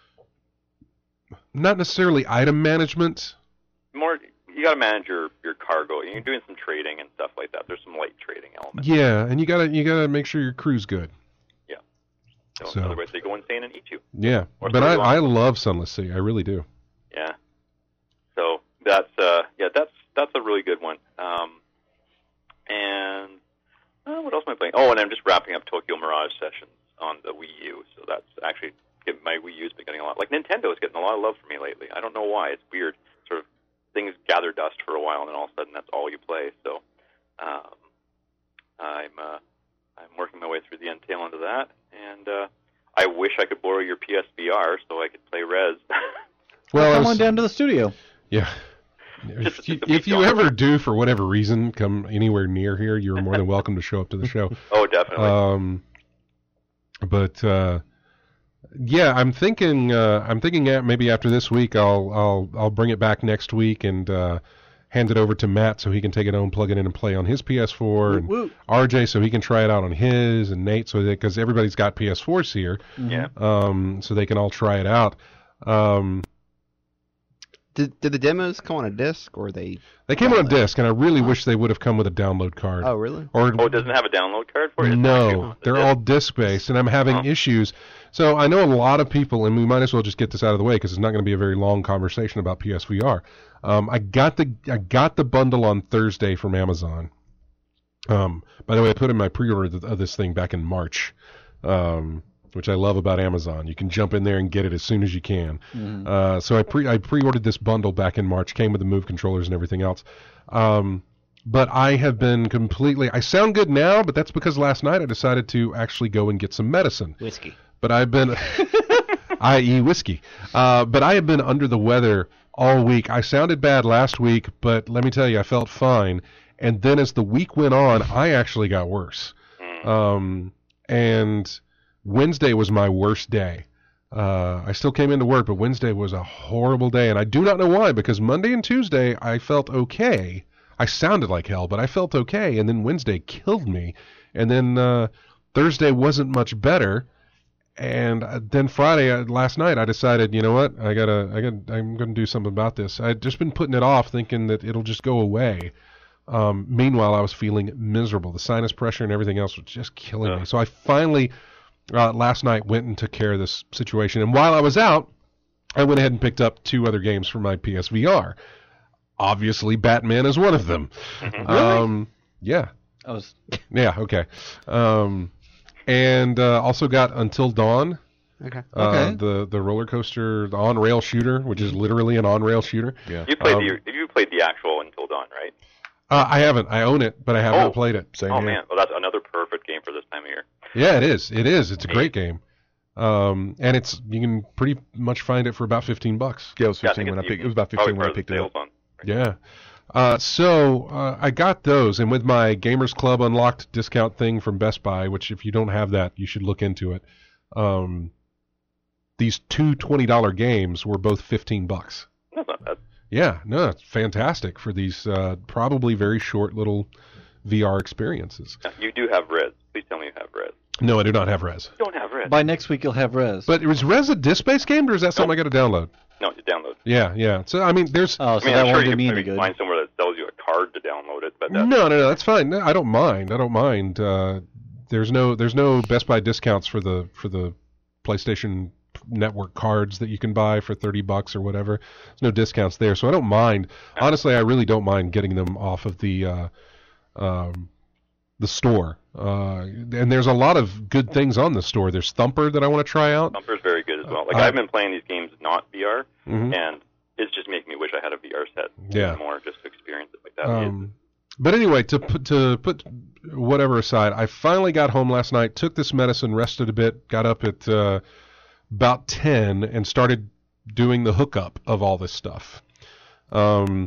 not necessarily item management. More, you got to manage your, your cargo. You're doing some trading and stuff like that. There's some light trading elements. Yeah, and you gotta you gotta make sure your crew's good. Yeah. So, So- otherwise, they go insane and eat you. Yeah, Or but I, throw you I off. love Sunless Sea. I really do. Yeah. So that's uh yeah that's that's a really good one. Um, and uh, what else am I playing? Oh, and I'm just wrapping up Tokyo Mirage Sessions on the Wii U. So that's actually my Wii U's been getting a lot. Like Nintendo's getting a lot of love from me lately. I don't know why. It's weird. Sort of things gather dust for a while, and then all of a sudden that's all you play. So um, I'm uh, I'm working my way through the end tail end of that, and uh, I wish I could borrow your P S V R so I could play Rez. Well, I Come was- on down to the studio. Yeah. Just- If you, just a if you week ever do, for whatever reason, come anywhere near here, you're more than welcome to show up to the show. Oh, definitely. Um, but uh, yeah, I'm thinking. Uh, I'm thinking at maybe after this week, I'll I'll I'll bring it back next week and uh, hand it over to Matt so he can take it home, plug it in, and play on his P S four, and Woo. R J so he can try it out on his, and Nate so because everybody's got P S fours here, yeah. um, so they can all try it out. Um, Did did the demos come on a disc or they? they came on a disc, and I really wish they would have come with a download card. Oh, really? Or Oh, it doesn't have a download card for it? It's actually no, on the they're disc. all disc-based, and I'm having Huh. issues. So I know a lot of people, and we might as well just get this out of the way because it's not going to be a very long conversation about P S V R. Um, I got the I got the bundle on Thursday from Amazon. Um, by the way, I put in my pre-order th- of this thing back in March, um, which I love about Amazon. You can jump in there and get it as soon as you can. Mhm. Uh, so I pre I pre-ordered this bundle back in March, came with the Move controllers and everything else. Um, but I have been completely. I sound good now, but that's because last night I decided to actually go and get some medicine. Whiskey. But I've been, that is whiskey. Uh, but I have been under the weather all week. I sounded bad last week, but let me tell you, I felt fine. And then as the week went on, I actually got worse. Um, and Wednesday was my worst day. Uh, I still came into work, but Wednesday was a horrible day. And I do not know why, because Monday and Tuesday I felt okay. I sounded like hell, but I felt okay. And then Wednesday killed me. And then uh, Thursday wasn't much better. And uh, then Friday, uh, last night, I decided, you know what, I gotta, I got, I'm gonna do something about this. I'd just been putting it off, thinking that it'll just go away. Um, meanwhile, I was feeling miserable. The sinus pressure and everything else was just killing Yeah. me. So I finally, uh, last night, went and took care of this situation. And while I was out, I went ahead and picked up two other games for my P S V R. Obviously, Batman is one of them. Um, yeah, I was yeah, okay. Um, and uh, also got Until Dawn. Okay. Uh, Okay. the the roller coaster, the on rail shooter, which is literally an on rail shooter. Yeah. You played Um, the you played the actual Until Dawn, right? Uh, I haven't. I own it, but I have Oh. not played it. Same Oh here. man, well that's another perfect game for this time of year. Yeah, it is. It is. It's a great game. Um, and it's you can pretty much find it for about fifteen bucks. Yeah, it was Yeah, I fifteen think when I it's picked. It even- was about probably fifteen when I part of picked the it sales up. on. Yeah. Uh, so uh, I got those, and with my Gamers Club Unlocked discount thing from Best Buy, which if you don't have that, you should look into it. Um, these two twenty dollar games were both fifteen bucks. That's not bad. Yeah, no, it's fantastic for these uh, probably very short little V R experiences. Yeah, you do have Res. Please tell me you have Res. No, I do not have Res. You don't have Res. by next week you'll have Res. But is Res a disc-based game, or is that something I got to download? No, you download. Yeah, yeah. So I mean, there's oh, so I mean, that I'm sure won't you do can me any maybe good. find somewhere that sells you a card to download it, but no, that's, no, no. That's fine. No, I don't mind. I don't mind. Uh, there's no, there's no Best Buy discounts for the for the PlayStation Network cards that you can buy for thirty bucks or whatever. There's no discounts there, so I don't mind. Honestly, I really don't mind getting them off of the uh, um, the store. Uh, and there's a lot of good things on the store. There's Thumper that I want to try out. Thumper's very good as well. Like Uh, I've been playing these games not V R, Mhm. and it's just making me wish I had a V R set Yeah. more just to experience it like that. Um, but anyway, to put to put whatever aside, I finally got home last night, took this medicine, rested a bit, got up at uh, about ten, and started doing the hookup of all this stuff. Um,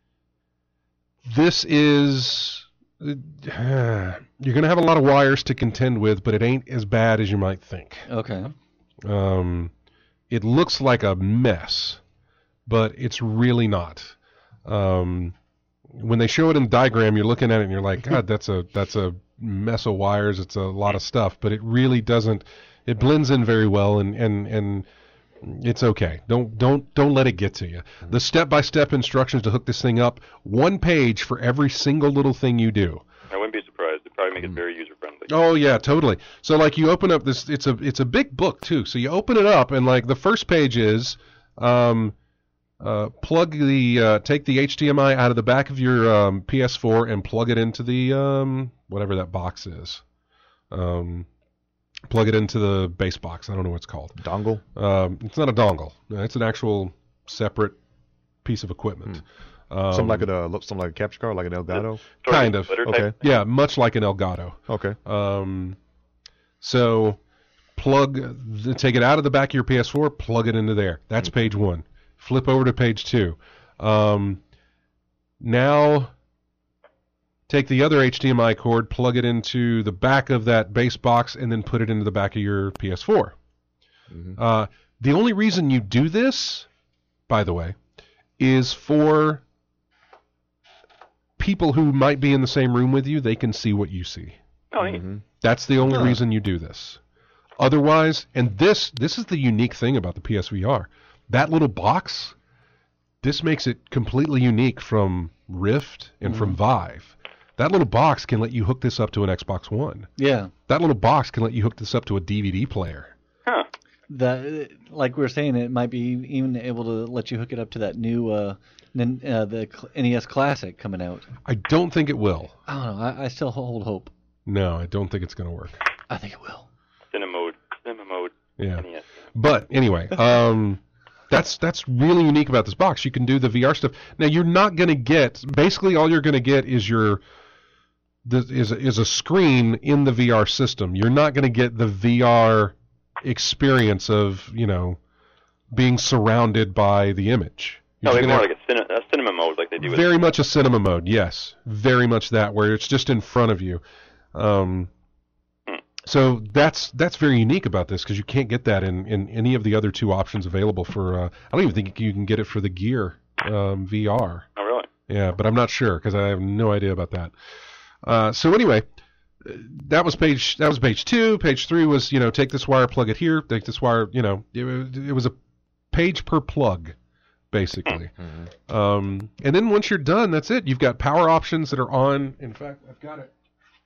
this is you're going to have a lot of wires to contend with, but it ain't as bad as you might think. Okay. Um, it looks like a mess, but it's really not. Um, when they show it in the diagram, you're looking at it and you're like, God, that's a that's a mess of wires. It's a lot of stuff, but it really doesn't. It blends in very well, and and and it's okay. Don't don't don't let it get to you. The step-by-step instructions to hook this thing up, one page for every single little thing you do. I wouldn't be surprised. It'd probably make it very user friendly. Oh yeah, totally. So like you open up this, it's a it's a big book too. So you open it up and like the first page is, um, uh, plug the uh, take the H D M I out of the back of your um, P S four and plug it into the um, whatever that box is. Um, plug it into the base box. I don't know what it's called. Dongle. Um, it's not a dongle. It's an actual separate piece of equipment. Um, Something like a uh, something like a capture card, like an Elgato. Sort kind of. glitter Okay. type. Yeah, much like an Elgato. Okay. Um, so plug, the, take it out of the back of your P S four, plug it into there. That's page one. Flip over to page two. Um, now take the other H D M I cord, plug it into the back of that base box, and then put it into the back of your P S four. Mhm. Uh, the only reason you do this, by the way, is for people who might be in the same room with you. They can see what you see. Oh, neat. Mhm. That's the only Huh. reason you do this. Otherwise, and this this is the unique thing about the P S V R. That little box, this makes it completely unique from Rift and from Vive. That little box can let you hook this up to an Xbox One. Yeah. That little box can let you hook this up to a D V D player. Huh. That, like we were saying, it might be even able to let you hook it up to that new uh, Nin- uh, the cl- N E S Classic coming out. I don't think it will. I don't know. I, I still hold hope. No, I don't think it's going to work. I think it will. Cinema mode. Cinema mode. But anyway, um, that's that's really unique about this box. You can do the V R stuff. Now you're not going to get basically all you're going to get is your the, is a, is a screen in the V R system. You're not going to get the V R experience of you know being surrounded by the image. No, You're maybe gonna more have like a, cine, a cinema mode, like they do. With very much a cinema mode. Yes, very much that where it's just in front of you. Um, So that's that's very unique about this because you can't get that in, in any of the other two options available for. Uh, I don't even think you can get it for the Gear um, V R. Oh, really? Yeah, but I'm not sure because I have no idea about that. Uh, so anyway, that was page that was page two. Page three was you know take this wire, plug it here. Take this wire. You know it, it was a page per plug, basically. Mm-hmm. Um, and then once you're done, that's it. You've got power options that are on. In fact, I've got it.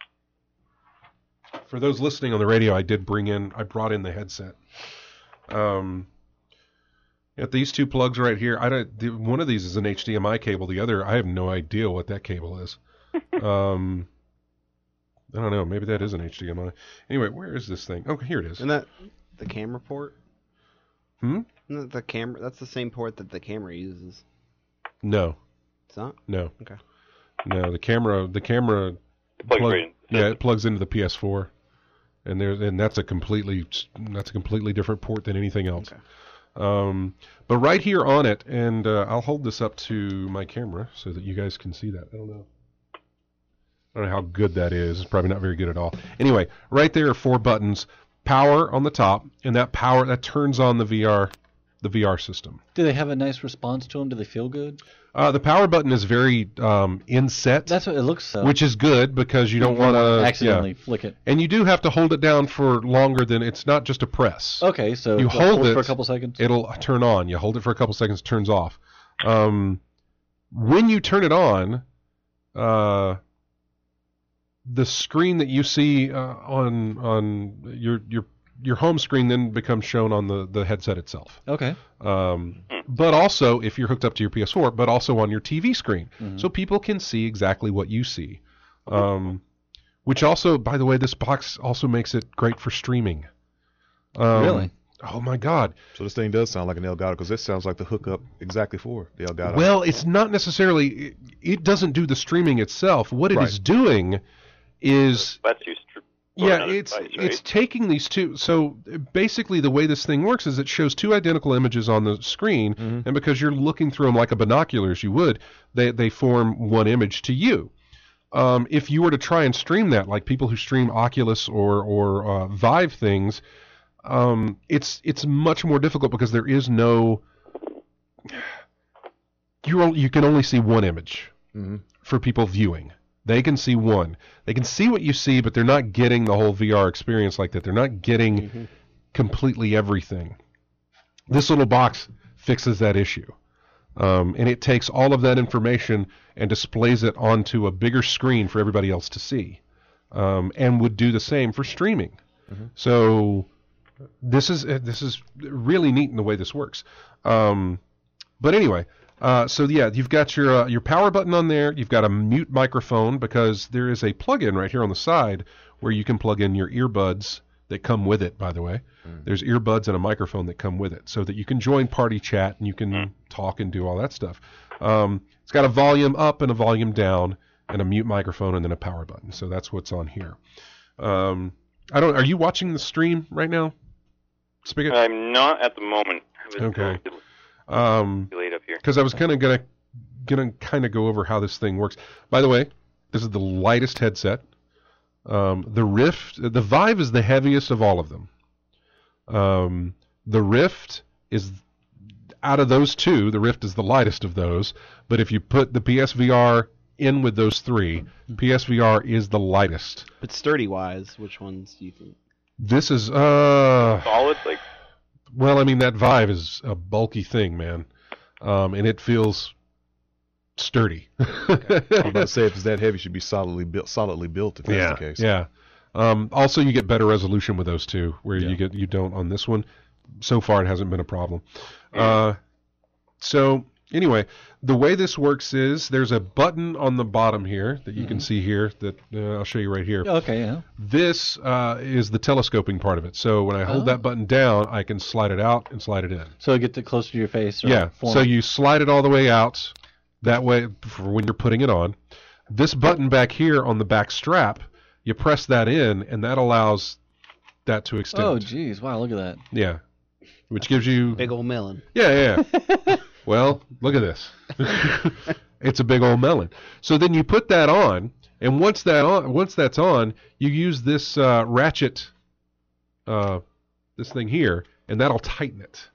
For those listening on the radio, I did bring in, I brought in the headset. Um, got these two plugs right here. I don't. The, one of these is an H D M I cable. The other, I have no idea what that cable is. um, I don't know. Maybe that is an H D M I. Anyway, where is this thing? Oh, here it is. Isn't that the camera port? Hmm. Isn't that the camera? That's the same port that the camera uses. No. It's not. No. Okay. No. The camera. The camera. It plugs plug- right in. Yeah, it plugs into the P S four. And there's and that's a completely that's a completely different port than anything else. Okay. Um, but right here on it, and uh, I'll hold this up to my camera so that you guys can see that. I don't know. I don't know how good that is. It's probably not very good at all. Anyway, right there are four buttons. Power on the top, and that power that turns on the V R, the V R system. Do they have a nice response to them? Do they feel good? Uh, the power button is very um, inset. That's what it looks. Uh, which is good because you don't want to accidentally yeah. flick it. And you do have to hold it down for longer than it's not just a press. Okay, so You like, hold it, for a couple seconds. It'll turn on. You hold it for a couple seconds, it turns off. Um, when you turn it on, uh, the screen that you see uh, on on your your your home screen then becomes shown on the, the headset itself. Okay. Um, but also, if you're hooked up to your P S four, but also on your T V screen. Mhm. So people can see exactly what you see. Um, which also, by the way, this box also makes it great for streaming. Um, Really? Oh, my God. So this thing does sound like an Elgato because this sounds like the hookup exactly for the Elgato. Well, it's not necessarily, it, it doesn't do the streaming itself. What it Right. is doing is... Lets you str- for Yeah, another it's device, right? it's taking these two. So basically, the way this thing works is it shows two identical images on the screen, Mhm. and because you're looking through them like a binoculars, you would they they form one image to you. Um, if you were to try and stream that, like people who stream Oculus or or uh, Vive things, um, it's it's much more difficult because there is no. You you can only see one image Mhm. for people viewing. They can see one. They can see what you see, but they're not getting the whole V R experience like that. They're not getting Mm-hmm. completely everything. This little box fixes that issue. Um, and it takes all of that information and displays it onto a bigger screen for everybody else to see. Um, and would do the same for streaming. Mhm. So this is uh, this is really neat in the way this works. Um, but anyway, uh, so yeah, you've got your uh, your power button on there. You've got a mute microphone because there is a plug-in right here on the side where you can plug in your earbuds that come with it. By the way, Mm. there's earbuds and a microphone that come with it, so that you can join party chat and you can Mm. talk and do all that stuff. Um, it's got a volume up and a volume down and a mute microphone and then a power button. So that's what's on here. Um, I don't. Are you watching the stream right now, Spigot? I'm not at the moment. I was Okay. too Um, late up here. because I was kind of gonna gonna kind of go over how this thing works. By the way, this is the lightest headset. Um, the Rift, the Vive is the heaviest of all of them. Um, the Rift is out of those two, the Rift is the lightest of those. But if you put the P S V R in with those three, P S V R is the lightest. But sturdy wise, which ones do you think? This is uh Solid, like well, I mean that Vive is a bulky thing, man, um, and it feels sturdy. I'm about to say if it's that heavy, it should be solidly built. Solidly built. If that's yeah, the case. yeah. Um, also, you get better resolution with those two, where Yeah. you get you don't on this one. So far, it hasn't been a problem. Uh, so anyway, the way this works is there's a button on the bottom here that you Mm-hmm. can see here that uh, I'll show you right here. Okay, yeah. This uh, is the telescoping part of it. So when I hold Oh. that button down, I can slide it out and slide it in. So it gets it closer to your face. Or Yeah. form. So you slide it all the way out. That way, for when you're putting it on. This button back here on the back strap, you press that in, and that allows that to extend. Oh, geez. Wow, look at that. Yeah. Which gives you... Big old melon. Yeah, yeah. Well, look at this. It's a big old melon. So then you put that on, and once that on, once that's on, you use this uh, ratchet, uh, this thing here, and that'll tighten it.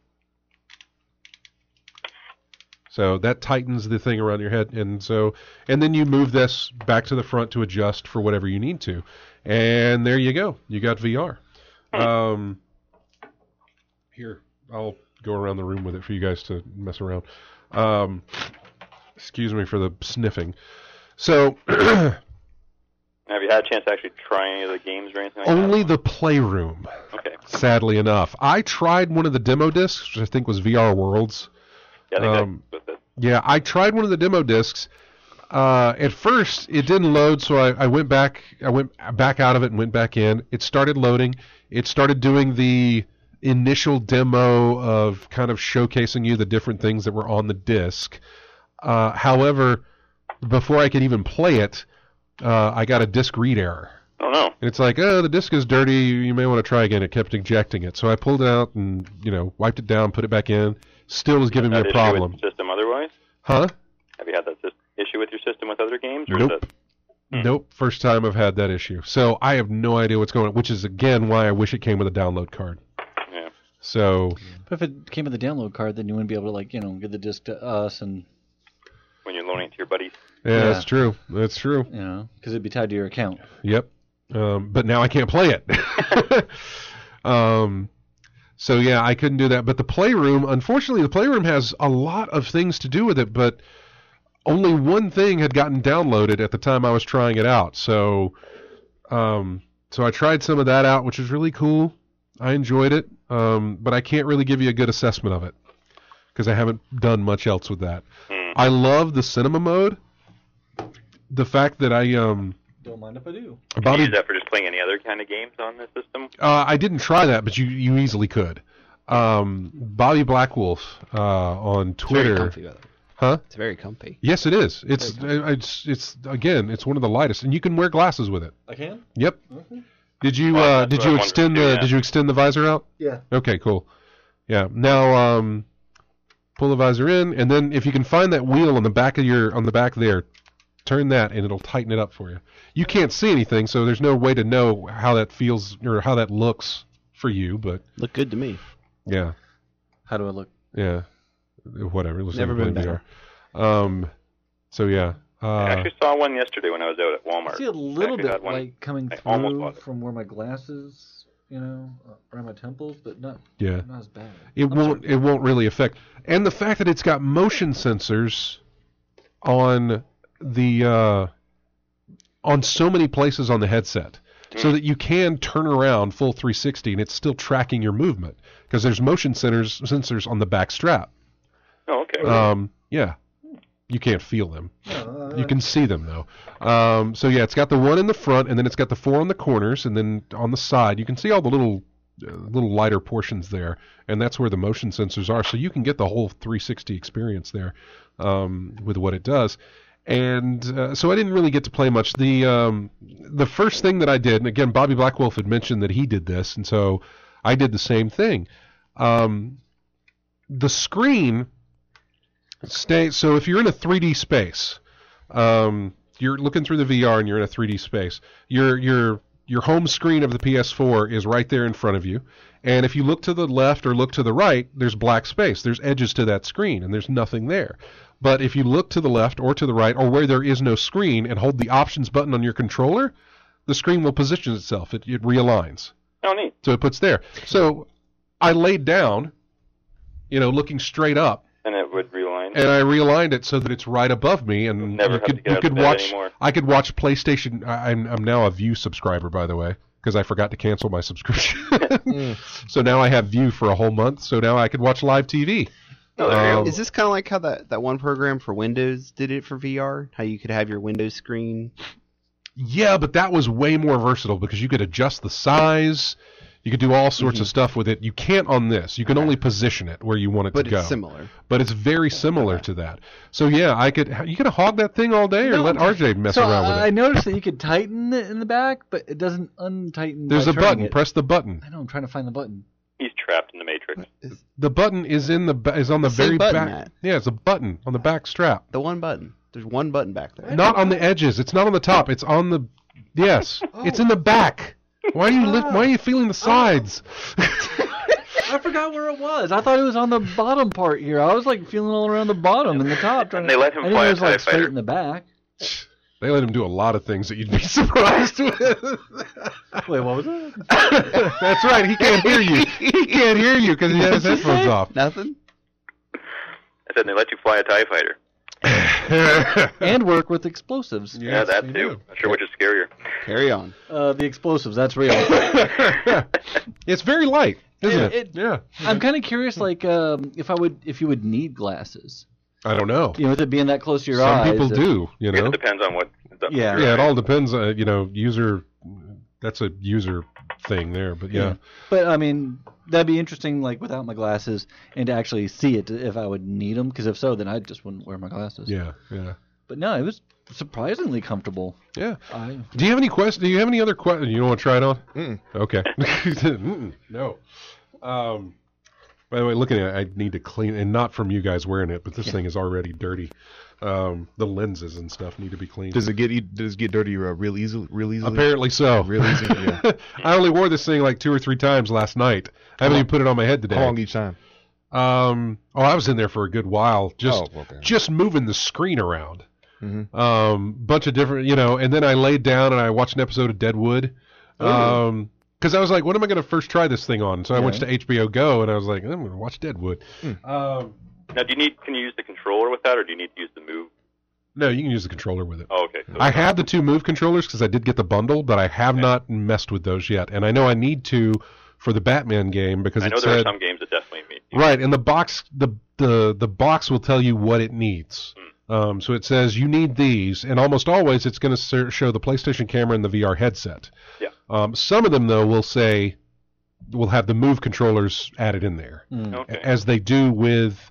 So that tightens the thing around your head, and so and then you move this back to the front to adjust for whatever you need to, and there you go. You got V R. Um, here, I'll go around the room with it for you guys to mess around. Um, excuse me for the sniffing. So Have you had a chance to actually try any of the games or anything like only that? the playroom. Okay. Sadly enough, I tried one of the demo discs, which I think was V R Worlds. Yeah, I think Um, that's with it. Yeah, I tried one of the demo discs. Uh, at first, it didn't load, so I, I went back. I went back out of it and went back in. It started loading. It started doing the initial demo of kind of showcasing you the different things that were on the disc. Uh, however, before I could even play it, uh, I got a disc read error. Oh, no. And it's like, oh, the disc is dirty. You may want to try again. It kept ejecting it. So I pulled it out and, you know, wiped it down, put it back in. Still was giving me Had a issue problem. with the system otherwise? Huh? Have you had that sys- issue with your system with other games? Or Nope. Is it... Hmm. Nope. First time I've had that issue. So I have no idea what's going on, which is, again, why I wish it came with a download card. Yeah. So, But if it came with a download card, then you wouldn't be able to, like, you know, give the disc to us and, When you're loaning it to your buddies? yeah, Yeah. that's true. That's true. you know, because it'd be tied to your account. Yep. Um, but now I can't play it. um, so yeah, I couldn't do that. But the Playroom, unfortunately, the Playroom has a lot of things to do with it, but only one thing had gotten downloaded at the time I was trying it out. So, um, so I tried some of that out, which was really cool. I enjoyed it, um, but I can't really give you a good assessment of it because I haven't done much else with that. Hmm. I love the cinema mode. The fact that I um. Don't mind if I do. Can Bobby, you use that for just playing any other kind of games on this system? uh, I didn't try that, but you, you easily could. Um, Bobby Blackwolf uh, on It's very Twitter, comfy, by the way. huh? It's very comfy. Yes, it is. It's it's it's again, it's one of the lightest, and you can wear glasses with it. I can? Yep. Okay. Did you Oh, uh, that's did what you I wanted extend to do, the yeah. did you extend the visor out? Yeah. Okay, cool. Yeah. Now um, pull the visor in, and then if you can find that wheel on the back of your on the back there, turn that, and it'll tighten it up for you. You can't see anything, so there's no way to know how that feels or how that looks for you. But Look good to me. yeah, How do I look? yeah, whatever. Looks Never like been V R. Um, so yeah. I Uh, actually saw one yesterday when I was out at Walmart. I see a little Actually bit had one. like coming I almost through bought it. from where my glasses, you know, around my temples, but not yeah. not as bad. It I'm won't. sorry. It won't really affect. And the fact that it's got motion sensors on the uh, on so many places on the headset, so that you can turn around full three sixty and it's still tracking your movement because there's motion sensors sensors on the back strap. Oh, okay. Um, yeah, you can't feel them. No, uh, You can see them though. Um, so yeah, it's got the one in the front, and then it's got the four on the corners, and then on the side you can see all the little, uh, little lighter portions there, and that's where the motion sensors are. So you can get the whole three sixty experience there um, with what it does. And uh, so I didn't really get to play much. The um, the first thing that I did, and again, Bobby Blackwolf had mentioned that he did this, and so I did the same thing. Um, the screen stay. So if you're in a three D space, um, you're looking through the V R and you're in a three D space. Your your your home screen of the P S four is right there in front of you, and if you look to the left or look to the right, there's black space. There's edges to that screen, and there's nothing there. But if you look to the left or to the right or where there is no screen and hold the options button on your controller, the screen will position itself. It, it realigns. Oh, neat. So it puts there. So I laid down, you know, looking straight up, And it would realign. and I realigned it so that it's right above me, and Never you have could to get you out could of bed watch. anymore. I could watch PlayStation. I, I'm I'm now a View subscriber, by the way, because I forgot to cancel my subscription. So now I have View for a whole month. So now I could watch live T V. Oh, there you go. Um, Is this kind of like how that, that one program for Windows did it for V R? How you could have your Windows screen? Yeah, but that was way more versatile because you could adjust the size. You could do all sorts Mm-hmm. of stuff with it. You can't on this. You can only position it where you want it But to go. it's similar. But it's very similar to that. So yeah, I could. You could hog that thing all day, or No. let R J mess So around I, with I it. noticed that you could tighten it in the back, but it doesn't untighten. There's by a turning button. It. Press the button. I know. I'm trying to find the button. He's trapped in the Matrix. It's The button is in the ba- is on the Same very button, back. Matt. Yeah, it's a button on the back strap. the one button. There's one button back there. Not on the edges. It's not on the top. It's on the. Yes, it's in the back. Why are you lift, Why are you feeling the sides? I forgot where it was. I thought it was on the bottom part here. I was like feeling all around the bottom and the top. Trying They to, let him I didn't fly know a it was like TIE straight fighter. in the back. They let him do a lot of things that you'd be surprised with. Wait, what was it? That's right. He can't hear you. He can't hear you because he has his What'd you headphones say? off. Nothing? I said they let you fly a TIE fighter. And work with explosives. Yeah, that you too. do. Not sure which is scarier. Carry on. Uh, the explosives. That's real. It's very light, isn't it? It- it- Yeah. I'm kind of curious, like, um, if I would, if you would need glasses. I don't know. You know, with it being that close to your Some eyes. people if- do, you I guess know. it depends on what. the- Yeah. Yeah, it all depends. Uh, you know, user. That's a user thing there, but yeah. But I mean, that'd be interesting, like without my glasses, and to actually see it if I would need them. Because if so, then I just wouldn't wear my glasses. Yeah, yeah, But no, it was surprisingly comfortable. yeah. I Do you have any questions? Do you have any other questions? You don't want to try it on? Mm-mm. Okay. Mm-mm. No. Um, by the way, looking at it, I need to clean, and not from you guys wearing it, but this thing is already dirty. Um, the lenses and stuff need to be cleaned. Does it get e- does it get dirty uh, real easily? Real easily? Apparently so. Real easy. Yeah. I only wore this thing like two or three times last night. I haven't even put it on my head today. How long each time? Um, oh, I was in there for a good while, just Oh, okay. just moving the screen around. Mhm. Um, bunch of different, you know, and then I laid down and I watched an episode of Deadwood. Um, because I was like, when am I going to first try this thing on? So I went Yeah. to H B O Go and I was like, I'm going to watch Deadwood. Hmm. Um, Now, do you need? Can you use the controller with that, or do you need to use the move? no, you can use the controller with it. Oh, okay. So I have the two Move controllers because I did get the bundle, but I have Okay. not messed with those yet. And I know I need to for the Batman game because I it know there said are some games that definitely meet. you. right, and the box the the the box will tell you what it needs. Um, so it says you need these, and almost always it's going to show the PlayStation camera and the V R headset. Yeah. Um, some of them though will say will have the Move controllers added in there, mm. Okay. as they do with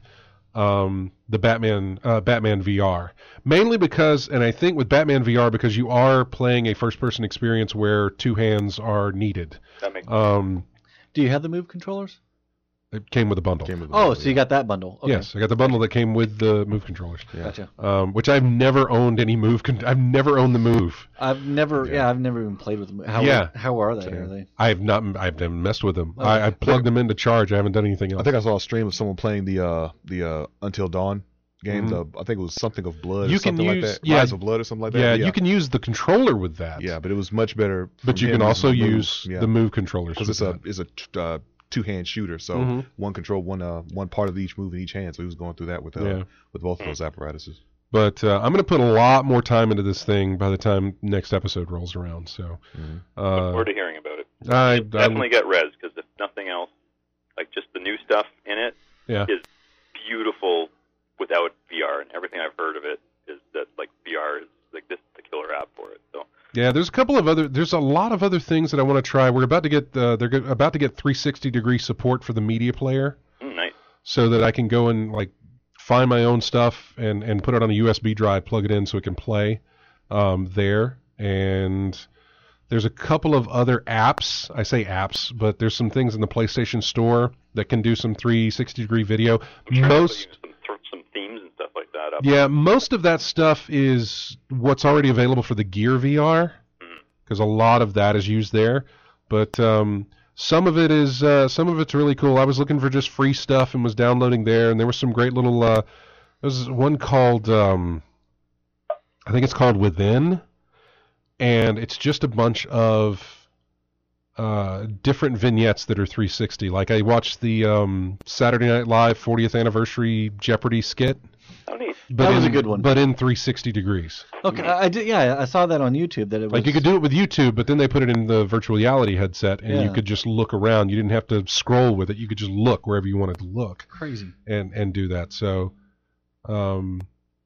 um, the Batman uh, Batman V R. Mainly because, and I think with Batman V R, because you are playing a first-person experience where two hands are needed. That makes Um, Do you have the Move controllers? it came with a bundle. Came with the Oh, bundle, so you yeah. got that bundle. Okay. Yes, I got the bundle that came with the Move controllers. Yeah. Gotcha. Um, which I've never owned any Move. Con- I've never owned the Move. I've never, yeah. Yeah. I've never even played with them. How, Yeah. How are they? Same. Are they? I've not. I've never messed with them. Oh. I, I plugged them into charge. I haven't done anything else. I think I saw a stream of someone playing the uh the uh Until Dawn game. Mhm. The, I think it was something of blood. You or can something use- like that. yeah. Rise of Blood or something like that. yeah, you can use the controller with that. Yeah, but it was much better. but from you can him also using the Move. use yeah. the Move controllers. because it's with a it's a t- uh, two hand shooter. So Mhm. one control, one uh one part of each move in each hand. So he was going through that with uh Yeah. with both of those apparatuses. But uh, I'm going to put a lot more time into this thing by the time next episode rolls around. So Mhm. Look uh, forward to hearing about it. I, I Definitely get Res, because if nothing else, like just the new stuff in it yeah. is beautiful without V R, and everything I've heard of it is that like V R is like this is the killer app for it. So Yeah, there's a couple of other. There's a lot of other things that I want to try. We're about to get. Uh, they're go- about to get three sixty degree support for the media player, mm, nice. so that I can go and like find my own stuff and and put it on a U S B drive, plug it in, so it can play um, there. And there's a couple of other apps. I say apps, but there's some things in the PlayStation Store that can do some three sixty degree video. I'm sure Most. some th- some themes and stuff like that up. Yeah, most of that stuff is what's already available for the Gear V R, because a lot of that is used there. But um, some of it is uh, some of it's really cool. I was looking for just free stuff and was downloading there, and there was some great little. Uh, there's one called um, I think it's called Within, and it's just a bunch of uh, different vignettes that are three sixty. Like I watched the um, Saturday Night Live fortieth anniversary Jeopardy skit. Oh, neat. But That was in, a good one. But in three sixty degrees. Okay, I, I did. Yeah, I saw that on YouTube. That it was Like you could do it with YouTube, but then they put it in the virtual reality headset, and you Yeah. could just look around. You didn't have to scroll with it. You could just look wherever you wanted to look crazy. and and do that. So, um,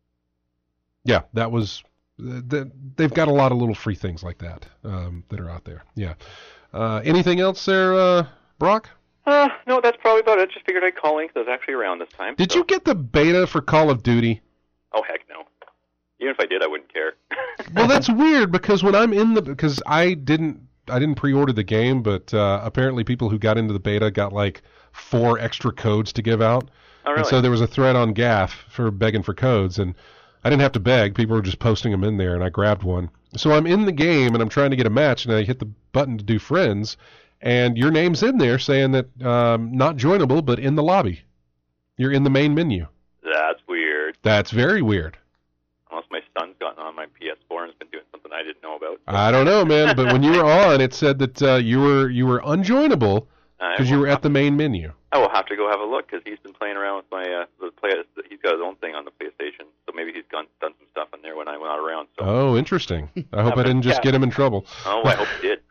yeah, that was. Th- they've got a lot of little free things like that um, that are out there. Yeah. Uh, anything else there, uh, Brock? Uh, no, that's probably about it. Just figured I'd call in because I was actually around this time. Did so. you get the beta for Call of Duty? Oh, heck no. Even if I did, I wouldn't care. Well, that's weird because when I'm in the because I didn't I didn't pre-order the game, but uh, apparently people who got into the beta got like four extra codes to give out. Oh, really? And so there was a thread on G A F for begging for codes, and I didn't have to beg. People were just posting them in there, and I grabbed one. So I'm in the game, and I'm trying to get a match, and I hit the button to do friends, and your name's in there saying that um, not joinable, but in the lobby. You're in the main menu. That's weird. That's very weird. Unless my son's gotten on my P S four and has been doing something I didn't know about. I don't know, man, but when you were on, it said that uh, you were you were unjoinable I because you will were at the main menu. I will have to go have a look because he's been playing around with my uh, the play. He's got his own thing on the PlayStation, so maybe he's gone done some stuff in there when I went out around. So. Oh, interesting. I hope I didn't just get him in trouble. Oh, I hope he did.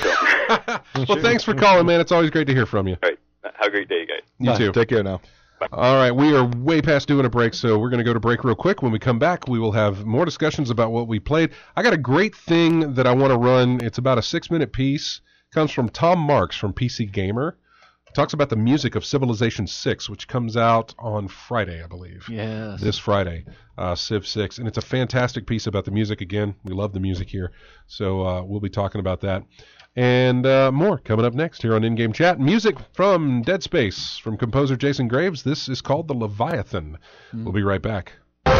So. Well, thanks for calling, man. It's always great to hear from you. All right. Have a great day, guys. You Bye. too. Take care now. All right, we are way past doing a break, so we're going to go to break real quick. When we come back, we will have more discussions about what we played. I got a great thing that I want to run. It's about a six-minute piece. It comes from Tom Marks from P C Gamer. It talks about the music of Civilization six, which comes out on Friday, I believe. Yes. This Friday, uh, Civ six. And it's a fantastic piece about the music again. We love the music here, so uh, we'll be talking about that. And uh, more coming up next here on In-Game Chat. Music from Dead Space from composer Jason Graves. This is called The Leviathan. Mm. We'll be right back.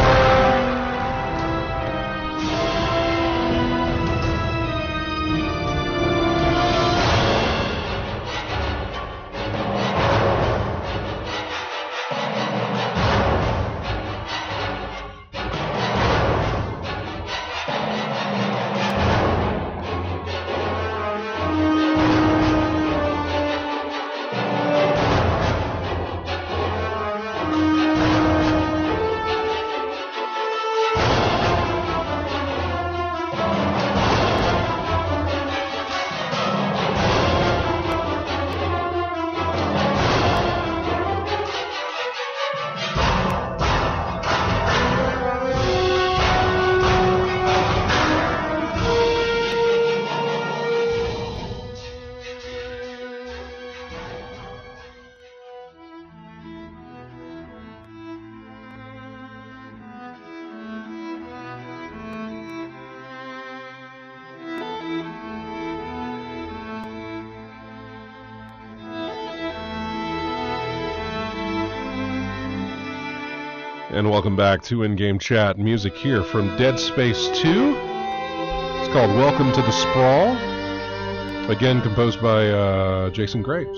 And welcome back to In-Game Chat. Music here from Dead Space two. It's called Welcome to the Sprawl. Again, composed by uh, Jason Graves.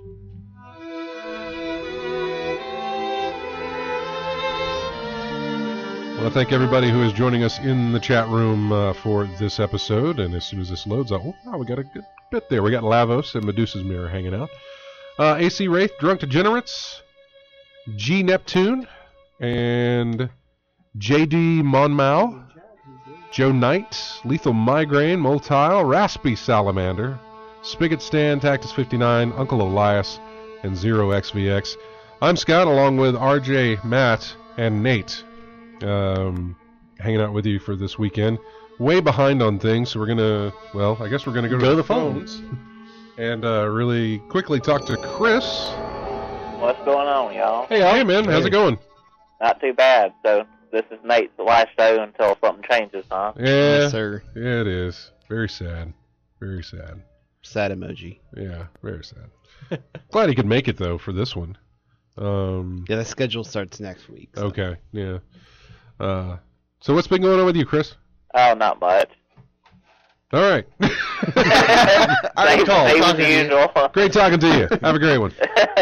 I want to thank everybody who is joining us in the chat room uh, for this episode. And as soon as this loads, oh, wow, we got a good bit there. We got Lavos and Medusa's Mirror hanging out. Uh, A C Wraith, Drunk Degenerates, G Neptune, and J D Monmouth, Joe Knight, Lethal Migraine, Moltile, Raspy Salamander, Spigot Stand, Tactus fifty-nine, Uncle Elias, and Zero X V X. I'm Scott, along with R J, Matt, and Nate, um, hanging out with you for this weekend. Way behind on things, so we're going to, well, I guess we're going to go to the phones and uh, really quickly talk to Chris. What's going on, y'all? Hey, hey man, how's it going? Not too bad. So this is Nate's last show until something changes, huh? Yeah, Yes, sir. yeah, it is. Very sad. Very sad. Sad emoji. Yeah, very sad. Glad he could make it, though, for this one. Um, Yeah, the schedule starts next week. so. okay, yeah. Uh, so what's been going on with you, Chris? Oh, not much. All right. Same, call. same as Talking to you. usual. Great talking to you. Have a great one.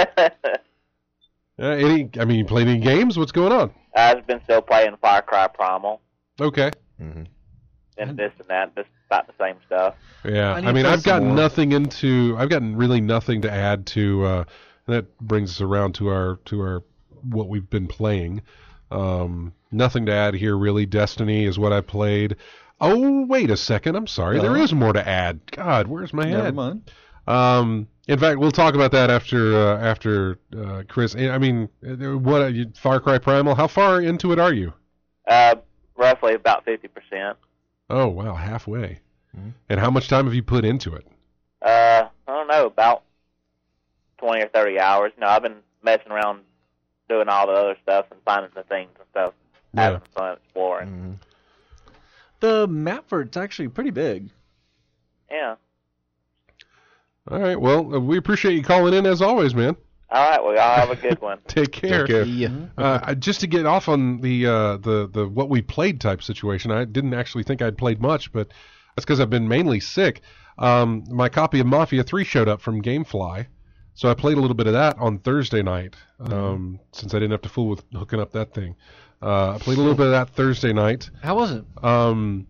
Uh, any, I mean, you played any games? What's going on? I've been still playing Far Cry Primal Okay. Mm-hmm. and this and that, just about the same stuff. Yeah, I I, need mean, to play I've some got more. nothing into. I've gotten really nothing to add to. Uh, and that brings us around to our to our what we've been playing. Um, nothing to add here, really. Destiny is what I played. Oh, wait a second. I'm sorry. No. There is more to add. God, where's my Never head? mind. Um, in fact, we'll talk about that after uh, after uh, Chris. I mean, uh, what uh, Far Cry Primal? How far into it are you? Uh, roughly about fifty percent. Oh, wow, halfway. Mm-hmm. And how much time have you put into it? Uh, I don't know, about twenty or thirty hours. No, I've been messing around doing all the other stuff and finding the things and stuff, Yeah. having fun exploring. Mm-hmm. The map for it's actually pretty big. Yeah. All right. Well, uh, we appreciate you calling in as always, man. All right, well, y'all have a good one. Take care. Take care. Yeah. Uh, just to get off on the uh, the the what we played type situation, I didn't actually think I'd played much, but that's because I've been mainly sick. Um, my copy of Mafia three showed up from GameFly, so I played a little bit of that on Thursday night. Um, since I didn't have to fool with hooking up that thing, uh, I played a little bit of that Thursday night. How was it? Um,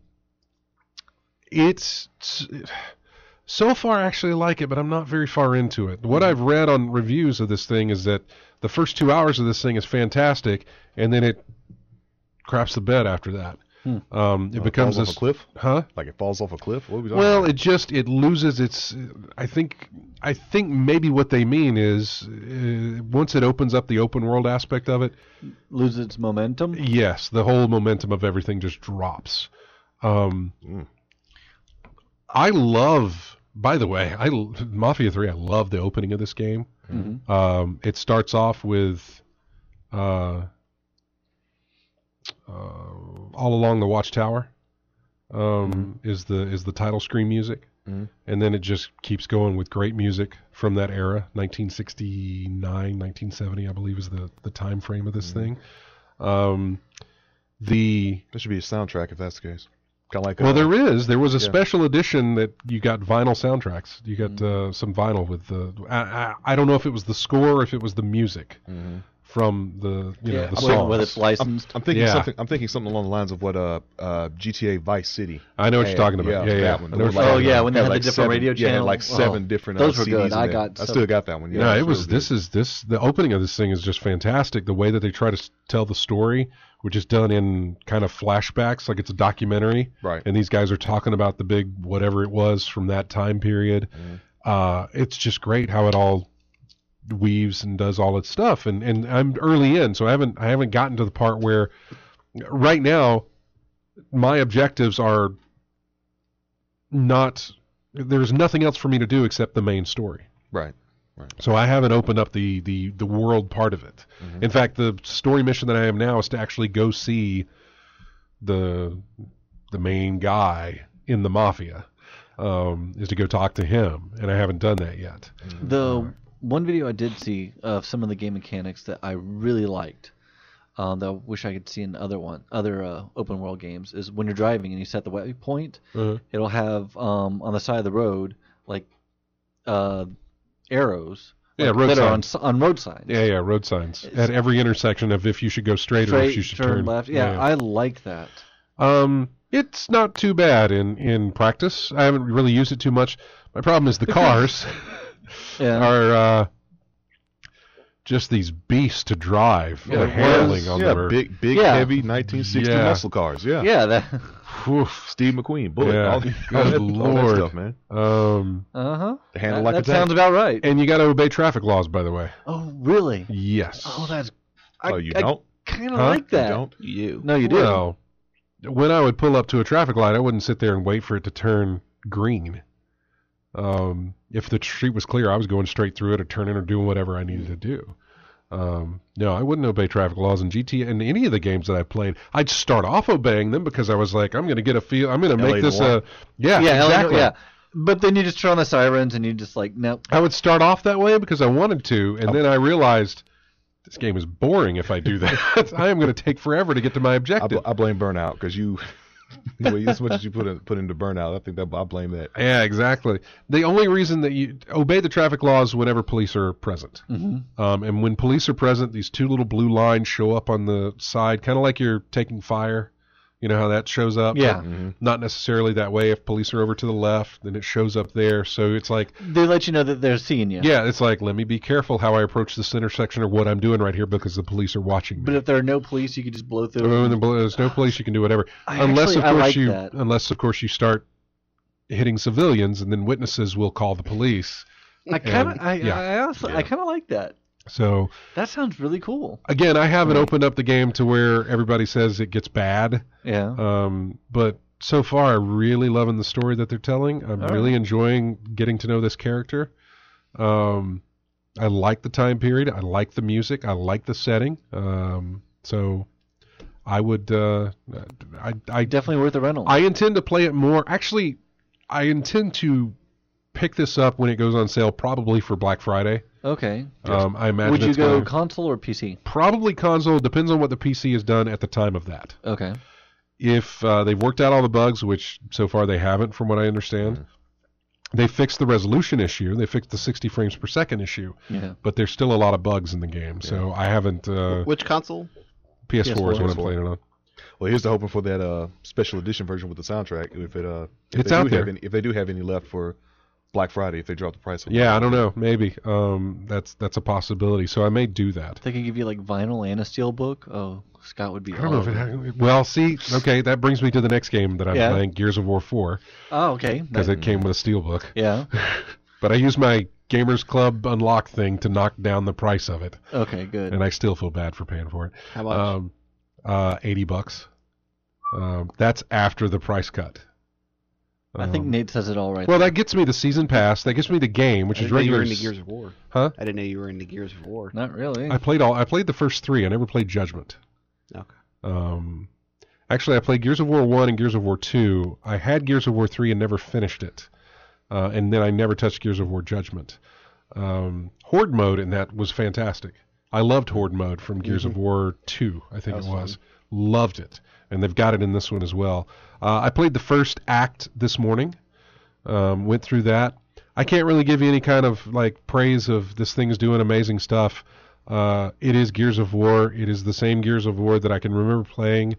it's so far I actually like it, but I'm not very far into it. What I've read on reviews of this thing is that the first two hours of this thing is fantastic, and then it craps the bed after that. Hmm. Um, it Uh, becomes falls this off a cliff. huh? Like it falls off a cliff. What are we talking Well, about? it just it loses its. I think I think maybe what they mean is uh, once it opens up the open world aspect of it, Lose its momentum? yes, the whole momentum of everything just drops. Um, Mm. I love. By the way, I Mafia three. I love the opening of this game. Mhm. Um, it starts off with uh, uh, "All Along the Watchtower." Um, is the is the title screen music, Mhm. and then it just keeps going with great music from that era, nineteen sixty-nine, nineteen seventy, I believe, is the the time frame of this thing. Um, the That should be a soundtrack if that's the case. Kind of like well, uh, there is. There was a yeah. special edition that you got vinyl soundtracks. You got Mm-hmm. uh, some vinyl with the. I, I, I don't know if it was the score or if it was the music Mhm. from the you know Yeah, the whether- songs. whether it's I'm, licensed. I'm thinking Yeah. something. I'm thinking something along the lines of what uh, uh G T A Vice City. I know what had. you're talking about. Yeah, yeah. that one. I know what Like- you're Oh, talking yeah, about. when they had had the like different seven, radio Yeah, had channels. like seven Oh, different. those uh, were good. C Ds in I there. got I some- still got that one. Yeah, No, it it's was. really This good. is this. The opening of this thing is just fantastic. The way that they try to s- tell the story, which is done in kind of flashbacks, like it's a documentary. Right. And these guys are talking about the big whatever it was from that time period. Mhm. Uh, it's just great how it all weaves and does all its stuff. And and I'm early in, so I haven't I haven't gotten to the part where right now my objectives are not. There's nothing else for me to do except the main story. Right. So I haven't opened up the, the, the world part of it. Mhm. In fact, the story mission that I am now is to actually go see the the main guy in the mafia. Um, is to go talk to him, and I haven't done that yet. The one video I did see of some of the game mechanics that I really liked, um, that I wish I could see in other one, other uh, open world games, is when you're driving and you set the waypoint, Uh-huh. it'll have um, on the side of the road like uh, arrows Yeah, like, road that are on, signs. s- on road signs. Yeah, yeah, road signs It's- at every intersection of if you should go straight, or if Straight, you should turn, turn, left. Yeah, I like that. Um, it's not too bad in, in practice. I haven't really used it too much. My problem is the cars Yeah. are uh, just these beasts to drive. Yeah, the it handling was- on yeah, them are big, big, Yeah. heavy nineteen sixty Yeah. muscle cars. Yeah. Yeah, that. whew, Steve McQueen, Bullet, Yeah. all, the, Good all, that, all that Lord. stuff, man. um, Uh huh. They handle That, like that a tank. sounds about right. and you got to obey traffic laws, by the way. Oh, really? Yes. Oh, that's. I, Oh, you I don't? kind of Huh? like that. You don't? You. No, you do. Well, when I would pull up to a traffic light, I wouldn't sit there and wait for it to turn green. Um, if the street was clear, I was going straight through it or turning or doing whatever I needed to do. Um, no, I wouldn't obey traffic laws in G T A and any of the games that I played. I'd start off obeying them because I was like, I'm going to get a feel. I'm going to L A make this Noire. a yeah, yeah, exactly. yeah. But then you just turn on the sirens and you just like, nope. I would start off that way because I wanted to, and then I realized this game is boring if I do that. I am going to take forever to get to my I, objective. bl- I blame burnout because you, the way as much as you put in, put into burnout, I think that I blame that. Yeah, exactly. The only reason that you obey the traffic laws whenever police are present. Mm-hmm. Um, and when police are present, these two little blue lines show up on the side, kind of like you're taking fire. You know how that shows up? Yeah. But Mm-hmm. not necessarily that way. If police are over to the left, then it shows up there. So it's like, They let you know that they're seeing you. yeah, it's like, let me be careful how I approach this intersection or what I'm doing right here because the police are watching me. But if there are no police, you could just blow through. When them. there's no police, you can do whatever. I unless actually- of I course like you, that. unless of course you start hitting civilians, and then witnesses will call the police. I kind of, And- I, yeah. I also, I Yeah. kind of like that. So That sounds really cool. again, I haven't opened up the game to where everybody says it gets bad. Yeah. Um, but so far, I'm really loving the story that they're telling. I'm All really right. enjoying getting to know this character. Um, I like the time period. I like the music. I like the setting. Um, so I would, uh, I, I Definitely worth a rental. I intend to play it more. Actually, I intend to pick this up when it goes on sale, probably for Black Friday. okay. Um, I imagine Would you it's go gonna- console or P C? probably console. Depends on what the P C has done at the time of that. Okay. If uh, they've worked out all the bugs, which so far they haven't, from what I understand, they fixed the resolution issue. They fixed the sixty frames per second issue, Yeah. but there's still a lot of bugs in the game. So I haven't. Uh, Which console? P S four is what I'm P S four. playing it on. Well, here's the hoping for that uh, special edition version with the soundtrack. If it uh, if It's they out do there. Have any, if they do have any left for Black Friday, if they drop the price. on Yeah, it. I don't know. Maybe um, that's that's a possibility. So I may do that. They could give you like vinyl and a steel book. Oh, Scott would be. I don't all know if it. over Ha- well, see, okay, that brings me to the next game that I'm Yeah. playing, Gears of War four, Oh, okay. because That- it came with a steelbook. Yeah. But I used my Gamers Club unlock thing to knock down the price of it, Okay. Good. and I still feel bad for paying for it. How much? Um, uh, eighty bucks. Um, that's after the price cut. I think Um, Nate says it all right. Well, there. that gets me the season pass. That gets me the game, which I is didn't know you were regular. into Gears of War. Huh? I didn't know you were into Gears of War. Not really. I played all. I played the first three. I never played Judgment. Okay. Um, actually, I played Gears of War one and Gears of War two. I had Gears of War three and never finished it, uh, and then I never touched Gears of War Judgment. Um, Horde mode in that was fantastic. I loved Horde mode from Gears of War two. I think That it was was. Loved it, and they've got it in this one as well. Uh, I played the first act this morning. Um, went through that. I can't really give you any kind of like praise of this thing is doing amazing stuff. Uh, it is Gears of War. It is the same Gears of War that I can remember playing.